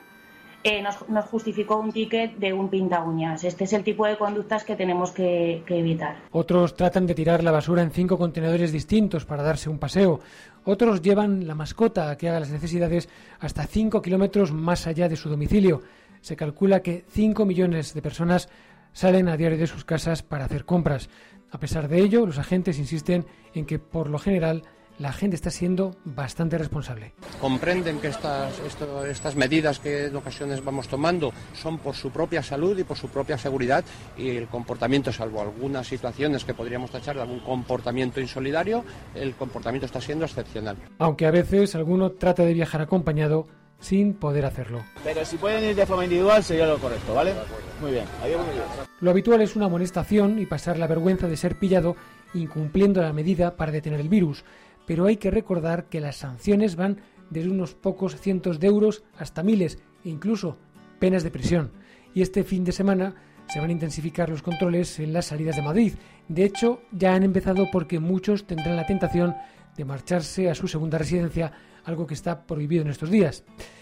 nos justificó un ticket de un pinta uñas. Este es el tipo de conductas que tenemos que evitar. Otros tratan de tirar la basura en 5 contenedores distintos para darse un paseo. Otros llevan la mascota a que haga las necesidades hasta 5 kilómetros más allá de su domicilio. Se calcula que 5 millones de personas salen a diario de sus casas para hacer compras. A pesar de ello, los agentes insisten en que, por lo general, la gente está siendo bastante responsable. Comprenden que estas medidas que en ocasiones vamos tomando son por su propia salud y por su propia seguridad, y el comportamiento, salvo algunas situaciones que podríamos tachar de algún comportamiento insolidario, el comportamiento está siendo excepcional. Aunque a veces alguno trata de viajar acompañado sin poder hacerlo. Pero si pueden ir de forma individual sería lo correcto, ¿vale? Muy bien, adiós, muy bien. Lo habitual es una amonestación y pasar la vergüenza de ser pillado incumpliendo la medida para detener el virus. Pero hay que recordar que las sanciones van desde unos pocos cientos de euros hasta miles, e incluso penas de prisión. Y este fin de semana se van a intensificar los controles en las salidas de Madrid. De hecho, ya han empezado porque muchos tendrán la tentación de marcharse a su segunda residencia, algo que está prohibido en estos días.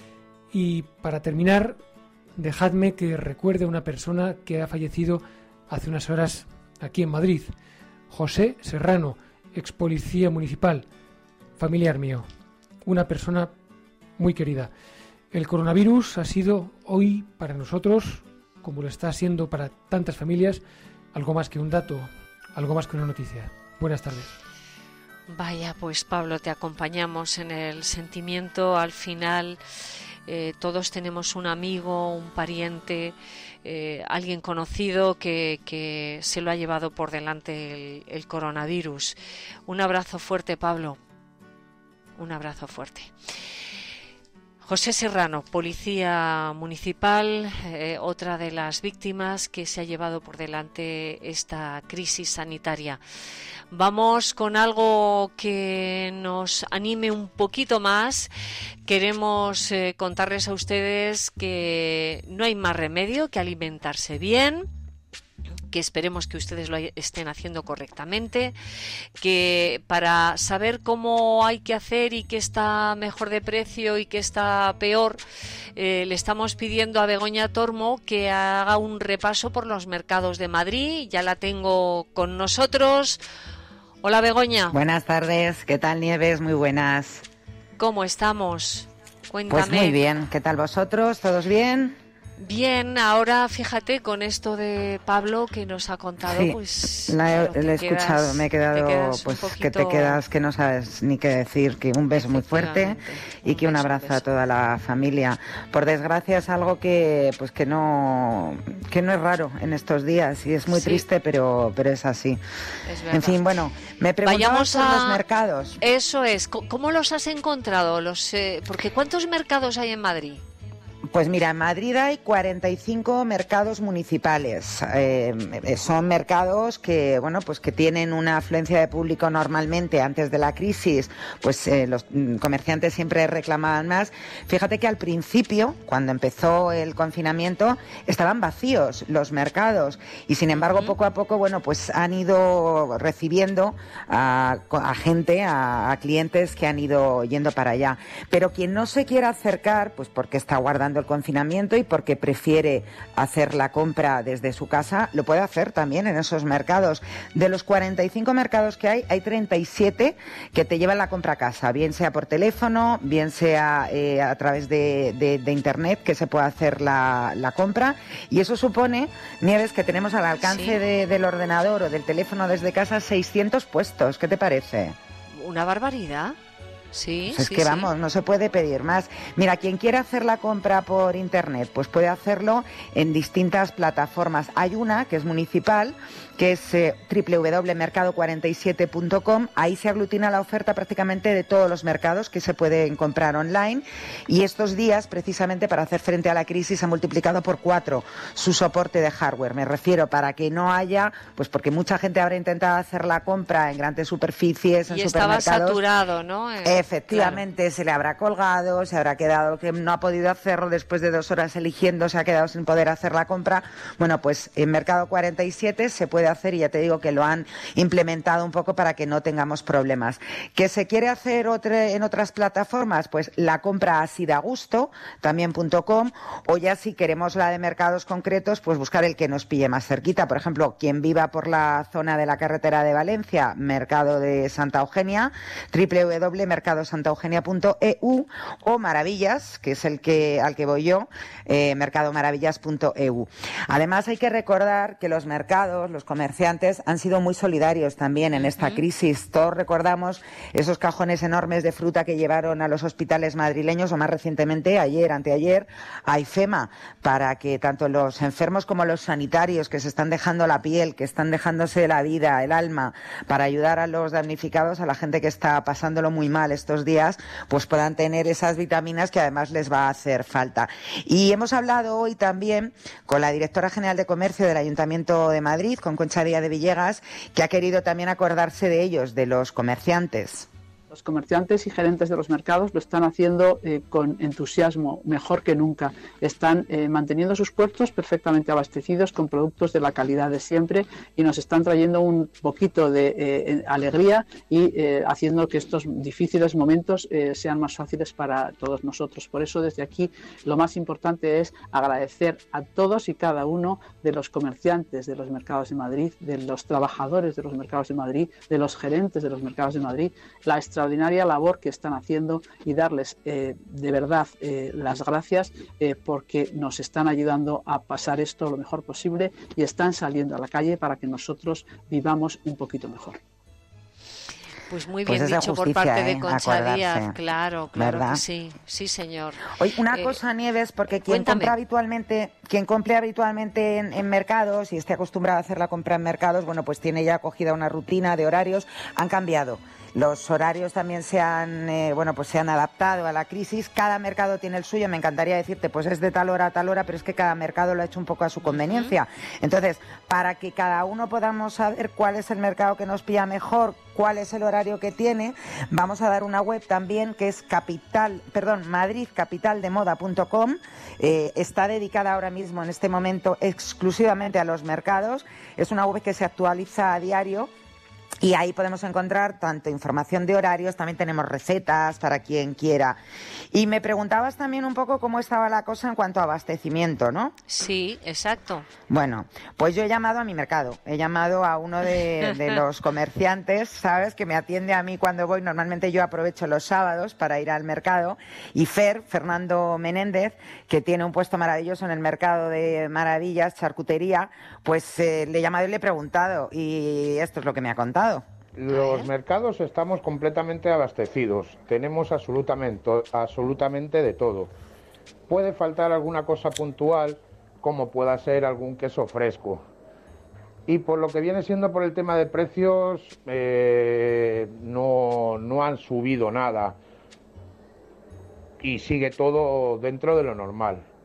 Y para terminar, dejadme que recuerde a una persona que ha fallecido hace unas horas aquí en Madrid. José Serrano, ex policía municipal, familiar mío, una persona muy querida. El coronavirus ha sido hoy para nosotros, como lo está siendo para tantas familias, algo más que un dato, algo más que una noticia. Buenas tardes. Vaya, pues Pablo, te acompañamos en el sentimiento. Al final todos tenemos un amigo, un pariente, alguien conocido que se lo ha llevado por delante el coronavirus. Un abrazo fuerte, Pablo. Un abrazo fuerte. José Serrano, policía municipal, otra de las víctimas que se ha llevado por delante esta crisis sanitaria. Vamos con algo que nos anime un poquito más. Queremos contarles a ustedes que no hay más remedio que alimentarse bien, que esperemos que ustedes lo estén haciendo correctamente, que para saber cómo hay que hacer y qué está mejor de precio y qué está peor, le estamos pidiendo a Begoña Tormo que haga un repaso por los mercados de Madrid. Ya la tengo con nosotros. Hola, Begoña. Buenas tardes, ¿qué tal, Nieves? Muy buenas. ¿Cómo estamos? Cuéntame. Pues muy bien, ¿qué tal vosotros? ¿Todos bien? Bien, ahora fíjate con esto de Pablo que nos ha contado, sí, pues... le he escuchado, me he quedado, pues poquito... que te quedas, que no sabes ni qué decir, que un beso muy fuerte y que un abrazo a toda la familia. Por desgracia es algo que no es raro en estos días y es muy triste, pero es así. Es verdad. En fin, bueno, me preguntabas por los mercados. Eso es, ¿cómo los has encontrado? Porque ¿cuántos mercados hay en Madrid? Pues mira, en Madrid hay 45 mercados municipales. Son mercados que, bueno, pues que tienen una afluencia de público normalmente antes de la crisis, pues los comerciantes siempre reclamaban más. Fíjate que al principio, cuando empezó el confinamiento, estaban vacíos los mercados y sin embargo poco a poco, bueno, pues han ido recibiendo a gente, a clientes que han ido yendo para allá. Pero quien no se quiera acercar, pues porque está guardando el confinamiento y porque prefiere hacer la compra desde su casa, lo puede hacer también en esos mercados. De los 45 mercados que hay 37 que te llevan la compra a casa, bien sea por teléfono, bien sea a través de internet, que se puede hacer la compra, y eso supone, Nieves, que tenemos al alcance del ordenador o del teléfono desde casa 600 puestos. ¿Qué te parece? Una barbaridad. Sí, pues es que vamos, no se puede pedir más. Mira, quien quiera hacer la compra por internet, pues puede hacerlo en distintas plataformas. Hay una que es municipal, que es www.mercado47.com. Ahí se aglutina la oferta prácticamente de todos los mercados que se pueden comprar online, y estos días, precisamente para hacer frente a la crisis, ha multiplicado por 4 su soporte de hardware. Me refiero para que no haya, pues porque mucha gente habrá intentado hacer la compra en grandes superficies, en supermercados. Y estaba saturado, ¿no? Efectivamente, claro. Se le habrá colgado, se habrá quedado que no ha podido hacerlo, después de 2 horas eligiendo, se ha quedado sin poder hacer la compra. Bueno, pues en Mercado 47 se puede hacer, y ya te digo que lo han implementado un poco para que no tengamos problemas. ¿Que se quiere hacer en otras plataformas? Pues la compra así da gusto, también.com, o ya si queremos la de mercados concretos, pues buscar el que nos pille más cerquita. Por ejemplo, quien viva por la zona de la carretera de Valencia, Mercado de Santa Eugenia, www.mercadosantaeugenia.eu, o Maravillas, que es al que voy yo, mercadomaravillas.eu. Además, hay que recordar que los mercados, los comerciantes, han sido muy solidarios también en esta crisis. Todos recordamos esos cajones enormes de fruta que llevaron a los hospitales madrileños, o más recientemente, anteayer, a IFEMA, para que tanto los enfermos como los sanitarios, que se están dejando la piel, que están dejándose la vida, el alma, para ayudar a los damnificados, a la gente que está pasándolo muy mal estos días, pues puedan tener esas vitaminas que además les va a hacer falta. Y hemos hablado hoy también con la directora general de Comercio del Ayuntamiento de Madrid, con Concha Díaz de Villegas, que ha querido también acordarse de ellos, de los comerciantes. Los comerciantes y gerentes de los mercados lo están haciendo con entusiasmo, mejor que nunca. Están manteniendo sus puestos perfectamente abastecidos con productos de la calidad de siempre, y nos están trayendo un poquito de alegría y haciendo que estos difíciles momentos sean más fáciles para todos nosotros. Por eso, desde aquí, lo más importante es agradecer a todos y cada uno de los comerciantes de los mercados de Madrid, de los trabajadores de los mercados de Madrid, de los gerentes de los mercados de Madrid, la extraordinaria labor que están haciendo, y darles de verdad las gracias porque nos están ayudando a pasar esto lo mejor posible y están saliendo a la calle para que nosotros vivamos un poquito mejor. Pues muy bien dicho por parte de Concha Díaz, claro ¿verdad? Que sí, sí señor. Oye, una cosa, Nieves, porque quien compre habitualmente en mercados y esté acostumbrado a hacer la compra en mercados, bueno, pues tiene ya acogida una rutina de horarios, han cambiado. Los horarios también se han adaptado a la crisis. Cada mercado tiene el suyo. Me encantaría decirte, pues es de tal hora a tal hora, pero es que cada mercado lo ha hecho un poco a su conveniencia. Entonces, para que cada uno podamos saber cuál es el mercado que nos pilla mejor, cuál es el horario que tiene, vamos a dar una web también que es madridcapitaldemoda.com. Está dedicada ahora mismo, en este momento, exclusivamente a los mercados. Es una web que se actualiza a diario, y ahí podemos encontrar tanto información de horarios, también tenemos recetas para quien quiera. Y me preguntabas también un poco cómo estaba la cosa en cuanto a abastecimiento, ¿no? Sí, exacto. Bueno, pues yo he llamado a mi mercado, he llamado a uno de los comerciantes, ¿sabes?, que me atiende a mí cuando voy. Normalmente yo aprovecho los sábados para ir al mercado, y Fernando Menéndez, que tiene un puesto maravilloso en el mercado de Maravillas, charcutería, pues le he llamado y le he preguntado, y esto es lo que me ha contado. Los mercados estamos completamente abastecidos, tenemos absolutamente de todo. Puede faltar alguna cosa puntual, como pueda ser algún queso fresco. Y por lo que viene siendo por el tema de precios, no han subido nada y sigue todo dentro de lo normal.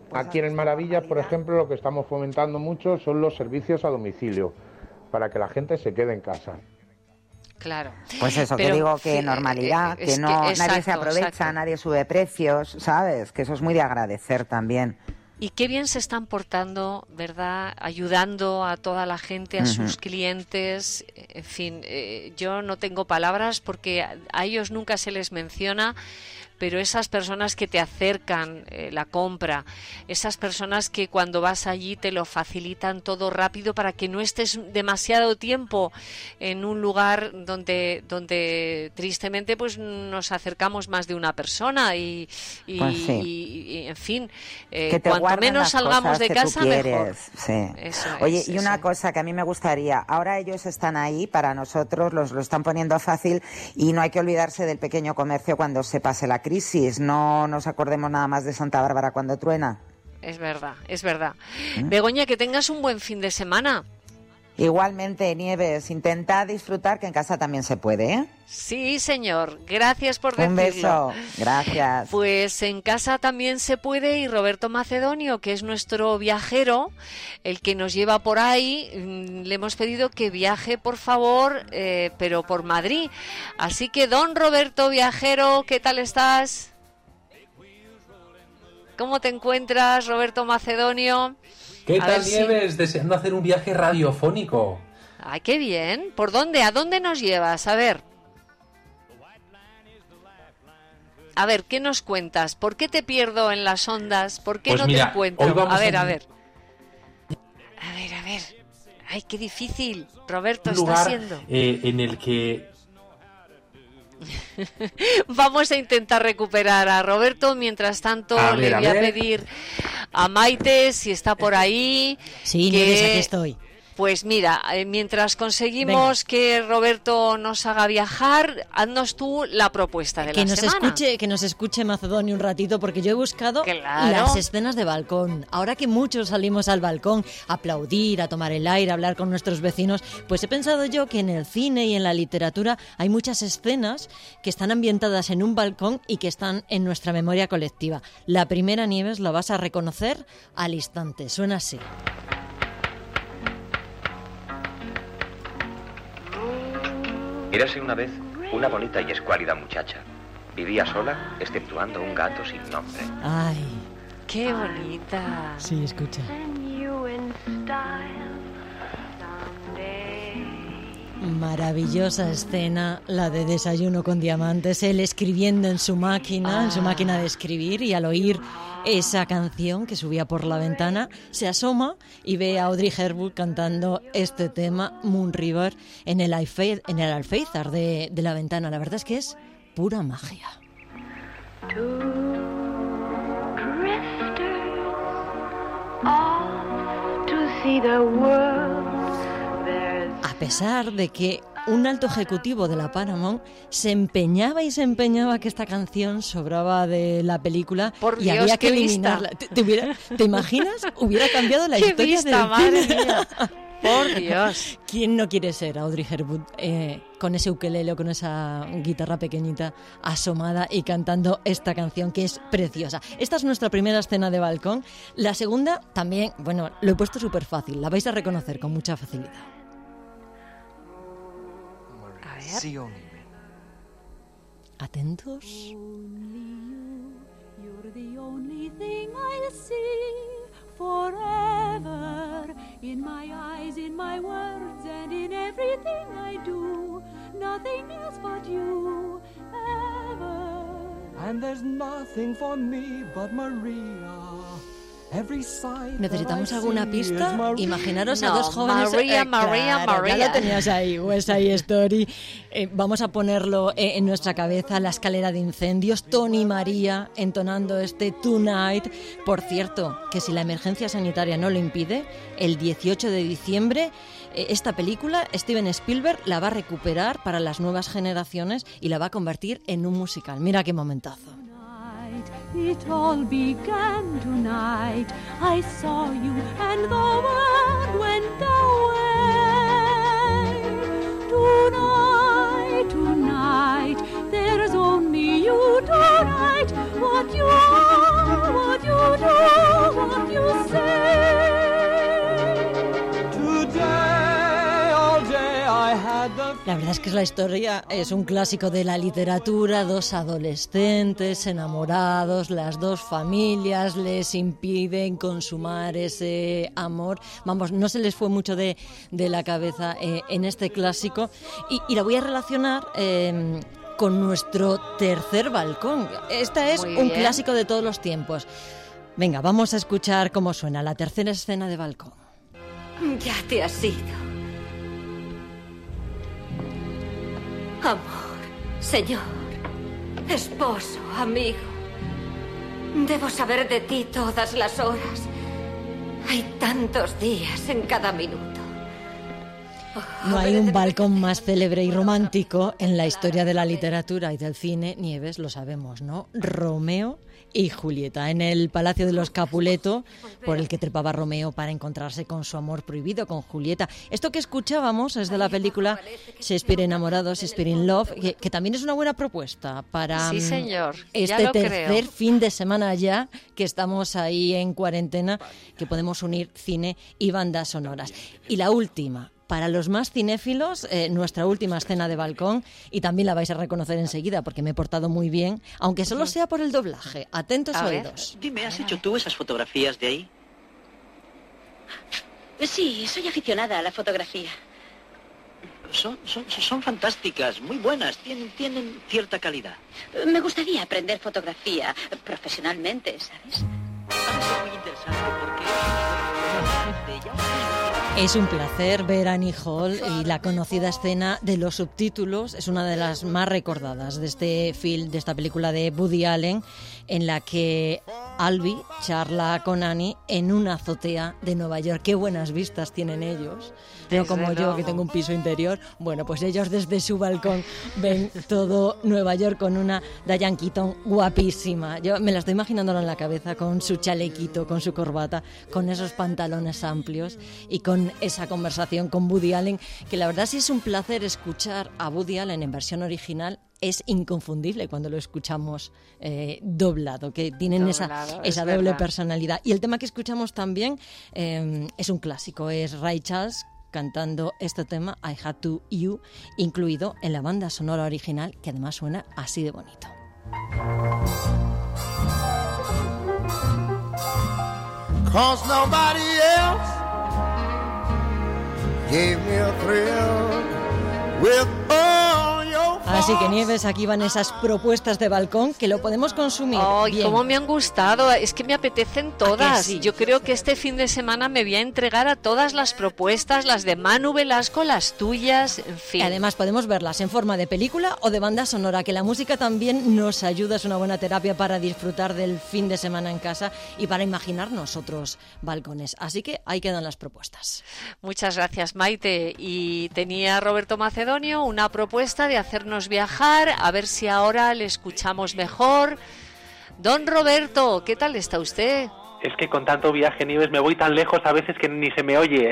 Aquí en el Maravillas, por ejemplo, lo que estamos fomentando mucho son los servicios a domicilio, para que la gente se quede en casa. Claro. Pues eso, pero, que digo que normalidad, que no nadie se aprovecha, nadie sube precios, ¿sabes? Que eso es muy de agradecer también. Y qué bien se están portando, ¿verdad? Ayudando a toda la gente, a sus clientes. En fin, yo no tengo palabras porque a ellos nunca se les menciona, pero esas personas que te acercan la compra, esas personas que cuando vas allí te lo facilitan todo rápido para que no estés demasiado tiempo en un lugar donde tristemente pues nos acercamos más de una persona y en fin, cuanto menos salgamos de casa mejor. Sí. Oye, y una cosa que a mí me gustaría, ahora ellos están ahí para nosotros, lo están poniendo fácil y no hay que olvidarse del pequeño comercio cuando se pase la crisis, no nos acordemos nada más de Santa Bárbara cuando truena. Es verdad, es verdad. Begoña, que tengas un buen fin de semana. Igualmente, Nieves, intenta disfrutar, que en casa también se puede, ¿eh? Sí, señor. Gracias por decirlo. Un beso. Gracias. Pues en casa también se puede, y Roberto Macedonio, que es nuestro viajero, el que nos lleva por ahí, le hemos pedido que viaje, por favor, pero por Madrid. Así que, don Roberto Viajero, ¿qué tal estás? ¿Cómo te encuentras, Roberto Macedonio? ¿Qué tal, Nieves? Deseando hacer un viaje radiofónico. ¡Ay, qué bien! ¿Por dónde? ¿A dónde nos llevas? A ver, ¿qué nos cuentas? ¿Por qué te pierdo en las ondas? ¿Por qué pues no te encuentro? A ver. A ver. ¡Ay, qué difícil! Roberto, está siendo. En el que... Vamos a intentar recuperar a Roberto. Mientras tanto, le voy a pedir a Maite si está por ahí. Sí, Nieves, aquí estoy. Pues mira, mientras conseguimos que Roberto nos haga viajar, haznos tú la propuesta de la semana. Que nos escuche Macedonio un ratito, porque yo he buscado las escenas de balcón. Ahora que muchos salimos al balcón a aplaudir, a tomar el aire, a hablar con nuestros vecinos, pues he pensado yo que en el cine y en la literatura hay muchas escenas que están ambientadas en un balcón y que están en nuestra memoria colectiva. La primera, Nieves, la vas a reconocer al instante. Suena así. Érase una vez una bonita y escuálida muchacha. Vivía sola, exceptuando un gato sin nombre. ¡Ay! ¡Qué bonita! Sí, escucha. Maravillosa escena, la de Desayuno con Diamantes, él escribiendo en su máquina de escribir, y al oír esa canción que subía por la ventana, se asoma y ve a Audrey Hepburn cantando este tema, Moon River, en el alféizar de la ventana. La verdad es que es pura magia. A pesar de que un alto ejecutivo de la Paramount se empeñaba que esta canción sobraba de la película y había que eliminarla. ¿Te imaginas? Hubiera cambiado la historia del cine. Por Dios. ¿Quién no quiere ser Audrey Hepburn con ese ukelele o con esa guitarra pequeñita asomada y cantando esta canción que es preciosa? Esta es nuestra primera escena de balcón. La segunda también, bueno, lo he puesto súper fácil. La vais a reconocer con mucha facilidad. Atentos. You're the only thing I'll see forever, in my eyes, in my words, and in everything I do. Nothing else but you, ever. And there's nothing for me but Maria. ¿Necesitamos alguna pista? Imaginaros a dos jóvenes... Maria. Ya lo tenías ahí, West Side Story. Vamos a ponerlo en nuestra cabeza, la escalera de incendios, Tony María entonando este Tonight. Por cierto, que si la emergencia sanitaria no lo impide, el 18 de diciembre esta película Steven Spielberg la va a recuperar para las nuevas generaciones y la va a convertir en un musical. Mira qué momentazo. It all began tonight. I saw you and the world went away. Tonight, there's only you tonight. What you are, what you do, verdad es que la historia es un clásico de la literatura, dos adolescentes enamorados, las dos familias les impiden consumar ese amor. Vamos, no se les fue mucho de la cabeza en este clásico y la voy a relacionar con nuestro tercer balcón. Esta es un clásico de todos los tiempos. Venga, vamos a escuchar cómo suena la tercera escena de balcón. Ya te has ido. Amor, señor, esposo, amigo. Debo saber de ti todas las horas. Hay tantos días en cada minuto. No hay un balcón más célebre y romántico en la historia de la literatura y del cine, Nieves, lo sabemos, ¿no? Romeo y Julieta, en el Palacio de los Capuleto, por el que trepaba Romeo para encontrarse con su amor prohibido, con Julieta. Esto que escuchábamos es de la película Shakespeare enamorado, Shakespeare in Love, que también es una buena propuesta para sí, señor. este tercer fin de semana ya, que estamos ahí en cuarentena, que podemos unir cine y bandas sonoras. Y la última, para los más cinéfilos, nuestra última escena de balcón, y también la vais a reconocer enseguida porque me he portado muy bien, aunque solo sea por el doblaje. Atentos oídos. Dime, ¿has hecho tú esas fotografías de ahí? Sí, soy aficionada a la fotografía. Son fantásticas, muy buenas, tienen cierta calidad. Me gustaría aprender fotografía profesionalmente, ¿sabes? Ha de ser muy interesante porque... Es un placer ver a Annie Hall y la conocida escena de los subtítulos. Es una de las más recordadas de este film, de esta película de Woody Allen, en la que Albie charla con Annie en una azotea de Nueva York. Qué buenas vistas tienen ellos. No como yo, que tengo un piso interior. Bueno, pues ellos desde su balcón ven todo Nueva York con una Diane Keaton guapísima. Yo me la estoy imaginando en la cabeza con su chalequito, con su corbata, con esos pantalones amplios y con esa conversación con Woody Allen, que la verdad sí es un placer escuchar a Woody Allen en versión original. Es inconfundible cuando lo escuchamos doblado, que tienen esa doble personalidad. Y el tema que escuchamos también es un clásico, es Ray Charles cantando este tema, I Had to You, incluido en la banda sonora original, que además suena así de bonito. Cause nobody else gave me a thrill with all your... Así que Nieves, aquí van esas propuestas de balcón que lo podemos consumir. ¡Ay, cómo me han gustado! Es que me apetecen todas. Sí? Yo creo que este fin de semana me voy a entregar a todas las propuestas, las de Manu Velasco, las tuyas, en fin. Y además podemos verlas en forma de película o de banda sonora, que la música también nos ayuda, es una buena terapia para disfrutar del fin de semana en casa y para imaginarnos otros balcones. Así que ahí quedan las propuestas. Muchas gracias, Maite. Y tenía Roberto Macedonio una propuesta de hacernos viajar, a ver si ahora le escuchamos mejor. Don Roberto, ¿qué tal está usted? Es que con tanto viaje, Nieves, me voy tan lejos a veces que ni se me oye.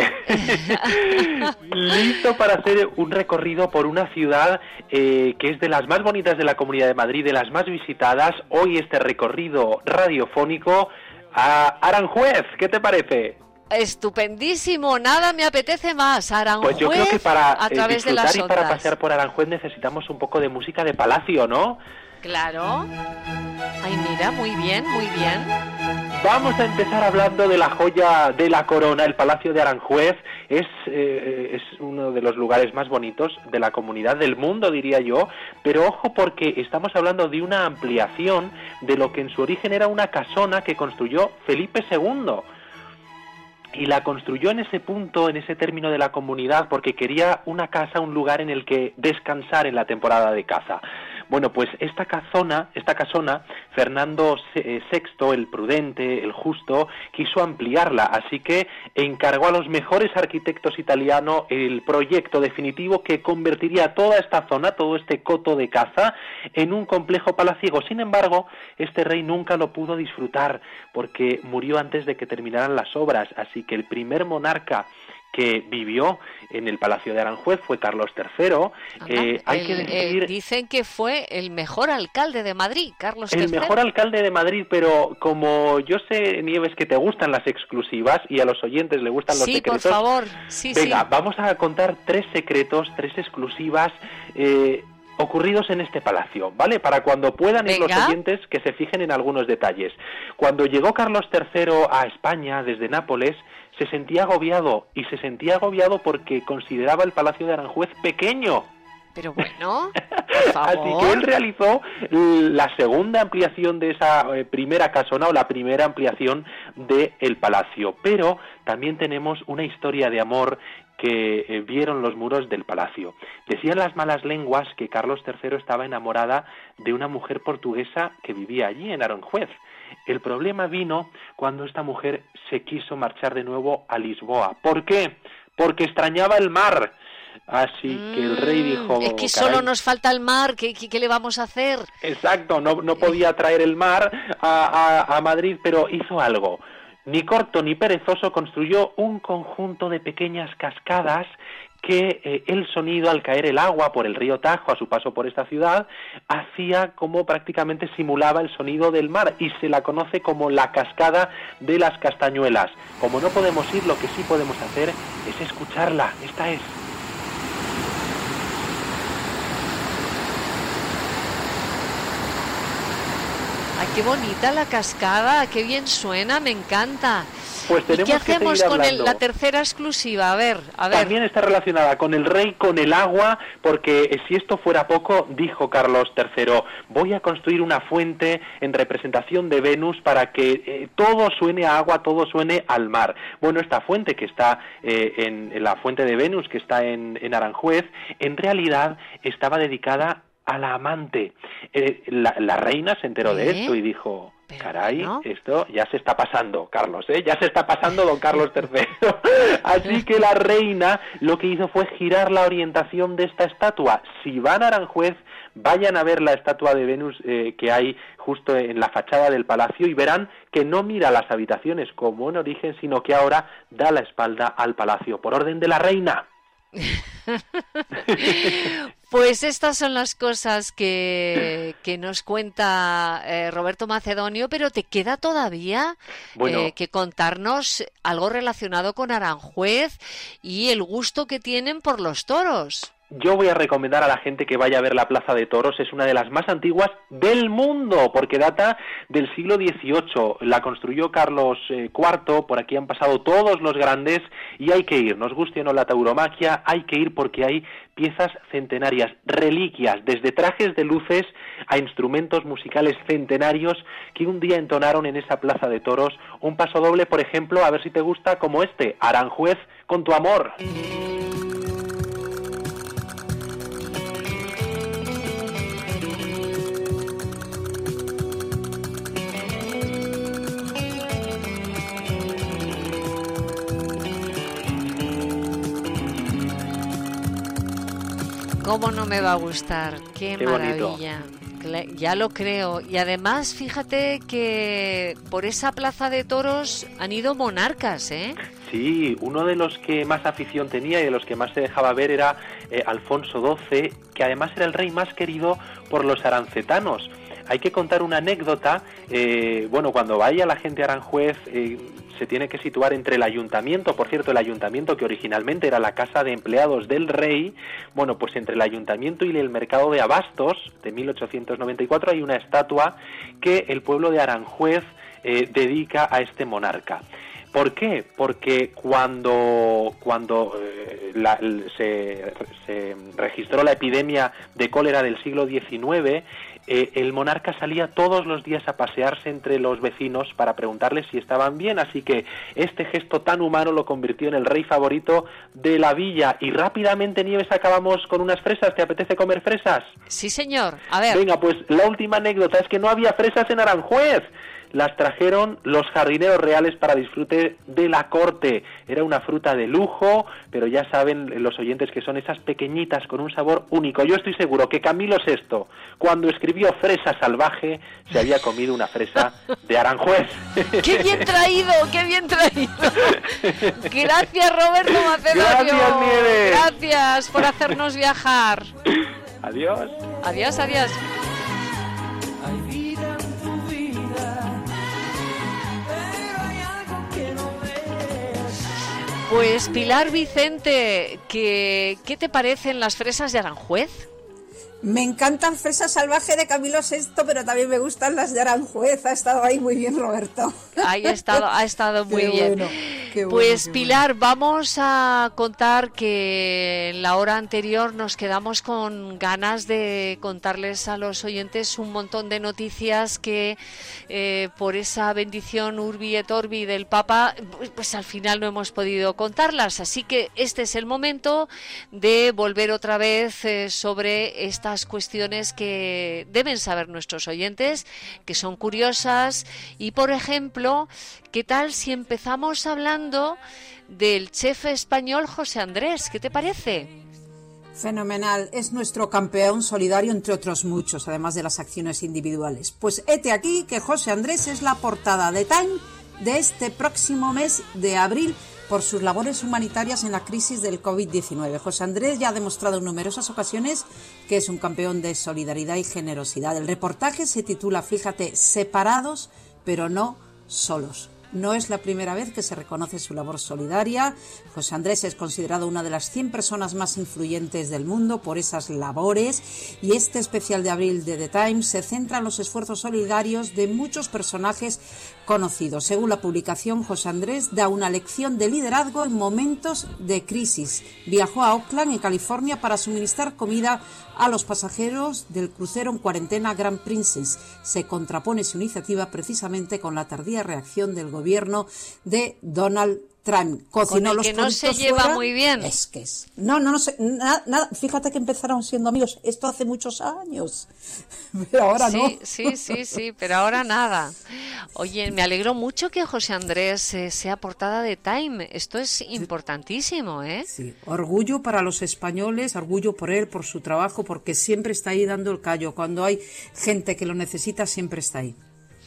Listo para hacer un recorrido por una ciudad que es de las más bonitas de la Comunidad de Madrid, de las más visitadas. Hoy este recorrido radiofónico a Aranjuez, ¿qué te parece? Estupendísimo, nada me apetece más. Aranjuez, pues yo creo que para a través disfrutar de las y ondas. para pasear por Aranjuez necesitamos un poco de música de palacio, ¿no? Claro. Ay, mira, muy bien, muy bien. Vamos a empezar hablando de la joya de la corona, el Palacio de Aranjuez. Es uno de los lugares más bonitos de la comunidad, del mundo, diría yo. Pero ojo, porque estamos hablando de una ampliación de lo que en su origen era una casona que construyó Felipe II. Y la construyó en ese punto, en ese término de la comunidad, porque quería una casa, un lugar en el que descansar en la temporada de caza. Bueno, pues esta casona, Fernando VI, el prudente, el justo, quiso ampliarla, así que encargó a los mejores arquitectos italianos el proyecto definitivo que convertiría toda esta zona, todo este coto de caza, en un complejo palaciego. Sin embargo, este rey nunca lo pudo disfrutar, porque murió antes de que terminaran las obras, así que el primer monarca que vivió en el Palacio de Aranjuez, fue Carlos III. Hay que decir... dicen que fue el mejor alcalde de Madrid, Carlos III. El mejor alcalde de Madrid, pero como yo sé, Nieves, que te gustan las exclusivas y a los oyentes le gustan los secretos... Sí, por favor. Venga, vamos a contar 3 secretos, 3 exclusivas... ocurridos en este palacio, ¿vale? Para cuando puedan ir los oyentes que se fijen en algunos detalles. Cuando llegó Carlos III a España desde Nápoles, se sentía agobiado, y se sentía agobiado porque consideraba el Palacio de Aranjuez pequeño. Pero bueno, por favor. Así que él realizó la segunda ampliación de esa primera casona, o la primera ampliación del palacio. Pero también tenemos una historia de amor que vieron los muros del palacio. Decían las malas lenguas que Carlos III estaba enamorada de una mujer portuguesa que vivía allí en Aranjuez. El problema vino cuando esta mujer se quiso marchar de nuevo a Lisboa. ¿Por qué? Porque extrañaba el mar. Así que el rey dijo... Es que solo nos falta el mar, ¿qué le vamos a hacer? Exacto, no podía traer el mar a Madrid, pero hizo algo. Ni corto ni perezoso construyó un conjunto de pequeñas cascadas que el sonido, al caer el agua por el río Tajo a su paso por esta ciudad, hacía como prácticamente simulaba el sonido del mar, y se la conoce como la cascada de las Castañuelas. Como no podemos ir, lo que sí podemos hacer es escucharla. Esta es. ¡Ay, qué bonita la cascada! ¡Qué bien suena! ¡Me encanta! Pues ¿Y qué hacemos con la tercera exclusiva? A ver. También está relacionada con el rey, con el agua, porque si esto fuera poco, dijo Carlos III, voy a construir una fuente en representación de Venus para que todo suene a agua, todo suene al mar. Bueno, esta fuente que está en la fuente de Venus, que está en Aranjuez, en realidad estaba dedicada a la amante. La reina se enteró de esto y dijo... Caray, esto ya se está pasando, Carlos, ya se está pasando don Carlos III. Así que la reina lo que hizo fue girar la orientación de esta estatua. Si van a Aranjuez, vayan a ver la estatua de Venus que hay justo en la fachada del palacio, y verán que no mira las habitaciones como en origen, sino que ahora da la espalda al palacio, por orden de la reina. Pues estas son las cosas que nos cuenta Roberto Macedonio, pero te queda todavía que contarnos algo relacionado con Aranjuez y el gusto que tienen por los toros. Yo voy a recomendar a la gente que vaya a ver la Plaza de Toros. Es una de las más antiguas del mundo, porque data del siglo XVIII. La construyó Carlos IV, por aquí han pasado todos los grandes, y hay que ir, nos guste o no la tauromaquia, hay que ir porque hay piezas centenarias, reliquias, desde trajes de luces a instrumentos musicales centenarios que un día entonaron en esa Plaza de Toros un paso doble, por ejemplo, a ver si te gusta, como este, Aranjuez con tu amor. ¿Cómo no me va a gustar? ¡Qué maravilla! Bonito. Ya lo creo. Y además, fíjate que por esa Plaza de Toros han ido monarcas, ¿eh? Sí, uno de los que más afición tenía y de los que más se dejaba ver era Alfonso XII, que además era el rey más querido por los arancetanos. Hay que contar una anécdota. Cuando vaya la gente a Aranjuez, se tiene que situar entre el ayuntamiento, por cierto, el ayuntamiento que originalmente era la casa de empleados del rey, pues entre el ayuntamiento y el mercado de abastos de 1894 hay una estatua que el pueblo de Aranjuez dedica a este monarca. ¿Por qué? Porque cuando se registró la epidemia de cólera del siglo XIX, el monarca salía todos los días a pasearse entre los vecinos para preguntarles si estaban bien, así que este gesto tan humano lo convirtió en el rey favorito de la villa. Y rápidamente, Nieves, acabamos con unas fresas. ¿Te apetece comer fresas? Sí, señor. A ver. Venga, pues la última anécdota es que no había fresas en Aranjuez. las trajeron los jardineros reales para disfrute de la corte. Era una fruta de lujo, pero ya saben los oyentes que son esas pequeñitas con un sabor único. Yo estoy seguro que Camilo VI, cuando escribió Fresa salvaje, se había comido una fresa de Aranjuez. ¡Qué bien traído! ¡Qué bien traído! Gracias, Roberto Macedonio. Gracias, Nieves. Gracias por hacernos viajar. Adiós. Adiós, adiós. Pues Pilar Vicente, ¿qué te parecen las fresas de Aranjuez? Me encantan Fresa salvaje de Camilo VI, pero también me gustan las de Aranjuez. Ha estado ahí muy bien, Roberto. Ahí ha estado muy bien. Pues Pilar, vamos a contar que en la hora anterior nos quedamos con ganas de contarles a los oyentes un montón de noticias que por esa bendición Urbi et Orbi del Papa, pues al final no hemos podido contarlas. Así que este es el momento de volver otra vez sobre estas cuestiones que deben saber nuestros oyentes, que son curiosas. Y por ejemplo, ¿qué tal si empezamos hablando del chef español José Andrés? ¿Qué te parece? Fenomenal, es nuestro campeón solidario entre otros muchos, además de las acciones individuales. Pues hete aquí que José Andrés es la portada de Time de este próximo mes de abril por sus labores humanitarias en la crisis del COVID-19. José Andrés ya ha demostrado en numerosas ocasiones que es un campeón de solidaridad y generosidad. El reportaje se titula, fíjate, Separados pero no solos. No es la primera vez que se reconoce su labor solidaria. José Andrés es considerado una de las 100 personas más influyentes del mundo por esas labores, y este especial de abril de The Times se centra en los esfuerzos solidarios de muchos personajes conocidos. Según la publicación, José Andrés da una lección de liderazgo en momentos de crisis. Viajó a Oakland, en California, para suministrar comida a los pasajeros del crucero en cuarentena Grand Princess. Se contrapone su iniciativa precisamente con la tardía reacción del gobierno de Donald Trump. Cocinó los productos no se lleva fuera. Muy bien. No sé, nada. Fíjate que empezaron siendo amigos. Esto hace muchos años. Pero ahora no. Sí, pero ahora nada. Oye, me alegro mucho que José Andrés sea portada de Time. Esto es importantísimo, ¿eh? Sí, orgullo para los españoles, orgullo por él, por su trabajo, porque siempre está ahí dando el callo. Cuando hay gente que lo necesita, siempre está ahí.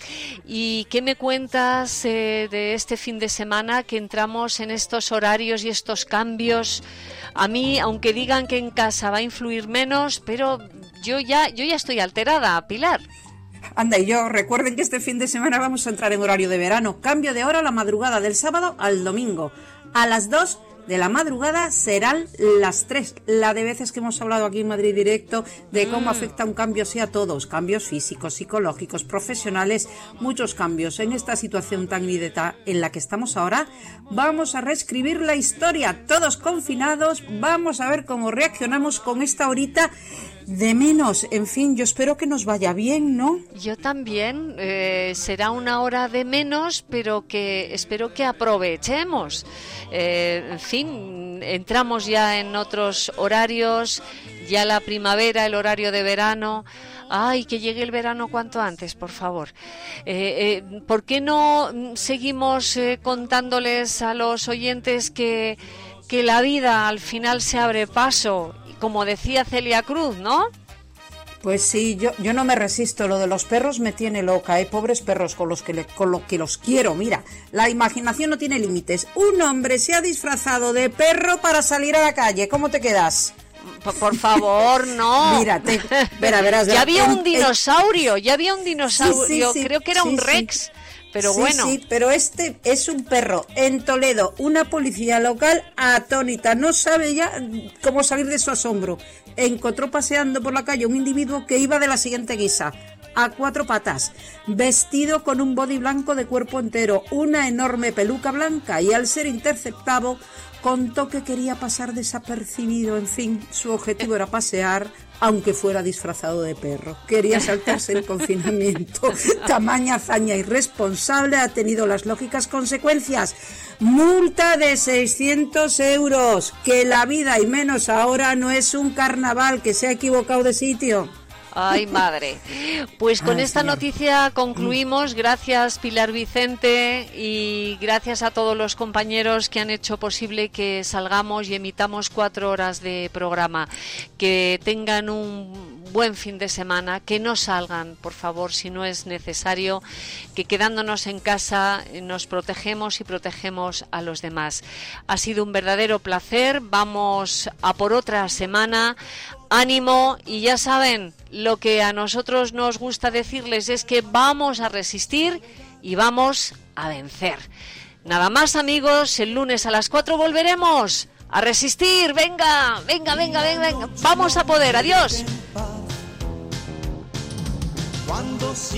¿Y qué me cuentas de este fin de semana, que entramos en estos horarios y estos cambios? A mí, aunque digan que en casa va a influir menos, pero yo ya estoy alterada, Pilar. Anda, y yo, recuerden que este fin de semana vamos a entrar en horario de verano. Cambio de hora a la madrugada del sábado al domingo. A las 2 de la madrugada serán las 3. La de veces que hemos hablado aquí en Madrid Directo de cómo afecta un cambio así a todos. Cambios físicos, psicológicos, profesionales, muchos cambios. En esta situación tan inédita en la que estamos ahora, vamos a reescribir la historia. Todos confinados, vamos a ver cómo reaccionamos con esta horita de menos. En fin, yo espero que nos vaya bien, ¿no? Yo también. Será una hora de menos, pero que espero que aprovechemos. En fin, entramos ya en otros horarios, ya la primavera, el horario de verano. Ay, que llegue el verano cuanto antes, por favor. ¿Por qué no seguimos contándoles a los oyentes que la vida al final se abre paso, como decía Celia Cruz, ¿no? Pues sí, yo no me resisto. Lo de los perros me tiene loca, pobres perros con lo que los quiero. Mira, la imaginación no tiene límites. Un hombre se ha disfrazado de perro para salir a la calle. ¿Cómo te quedas? Por favor, no. Mírate, verás. Ya había un dinosaurio, sí, creo que era un Rex. Sí. Pero bueno. Sí, pero este es un perro. En Toledo, una policía local atónita, no sabe ya cómo salir de su asombro. Encontró paseando por la calle un individuo que iba de la siguiente guisa: a 4 patas, vestido con un body blanco de cuerpo entero, una enorme peluca blanca, y al ser interceptado contó que quería pasar desapercibido. En fin, su objetivo era pasear, aunque fuera disfrazado de perro. Quería saltarse el confinamiento. Tamaña hazaña irresponsable ha tenido las lógicas consecuencias. Multa de 600 euros. Que la vida, y menos ahora, no es un carnaval, que se ha equivocado de sitio. Ay, madre. Pues con esta noticia concluimos. Gracias, Pilar Vicente, y gracias a todos los compañeros que han hecho posible que salgamos y emitamos 4 horas de programa. Que tengan un buen fin de semana, que no salgan, por favor, si no es necesario, que quedándonos en casa nos protegemos y protegemos a los demás. Ha sido un verdadero placer. Vamos a por otra semana. Ánimo, y ya saben, lo que a nosotros nos gusta decirles es que vamos a resistir y vamos a vencer. Nada más, amigos, el lunes a las 4 volveremos a resistir. Venga, venga, venga, venga, venga. Vamos a poder. Adiós.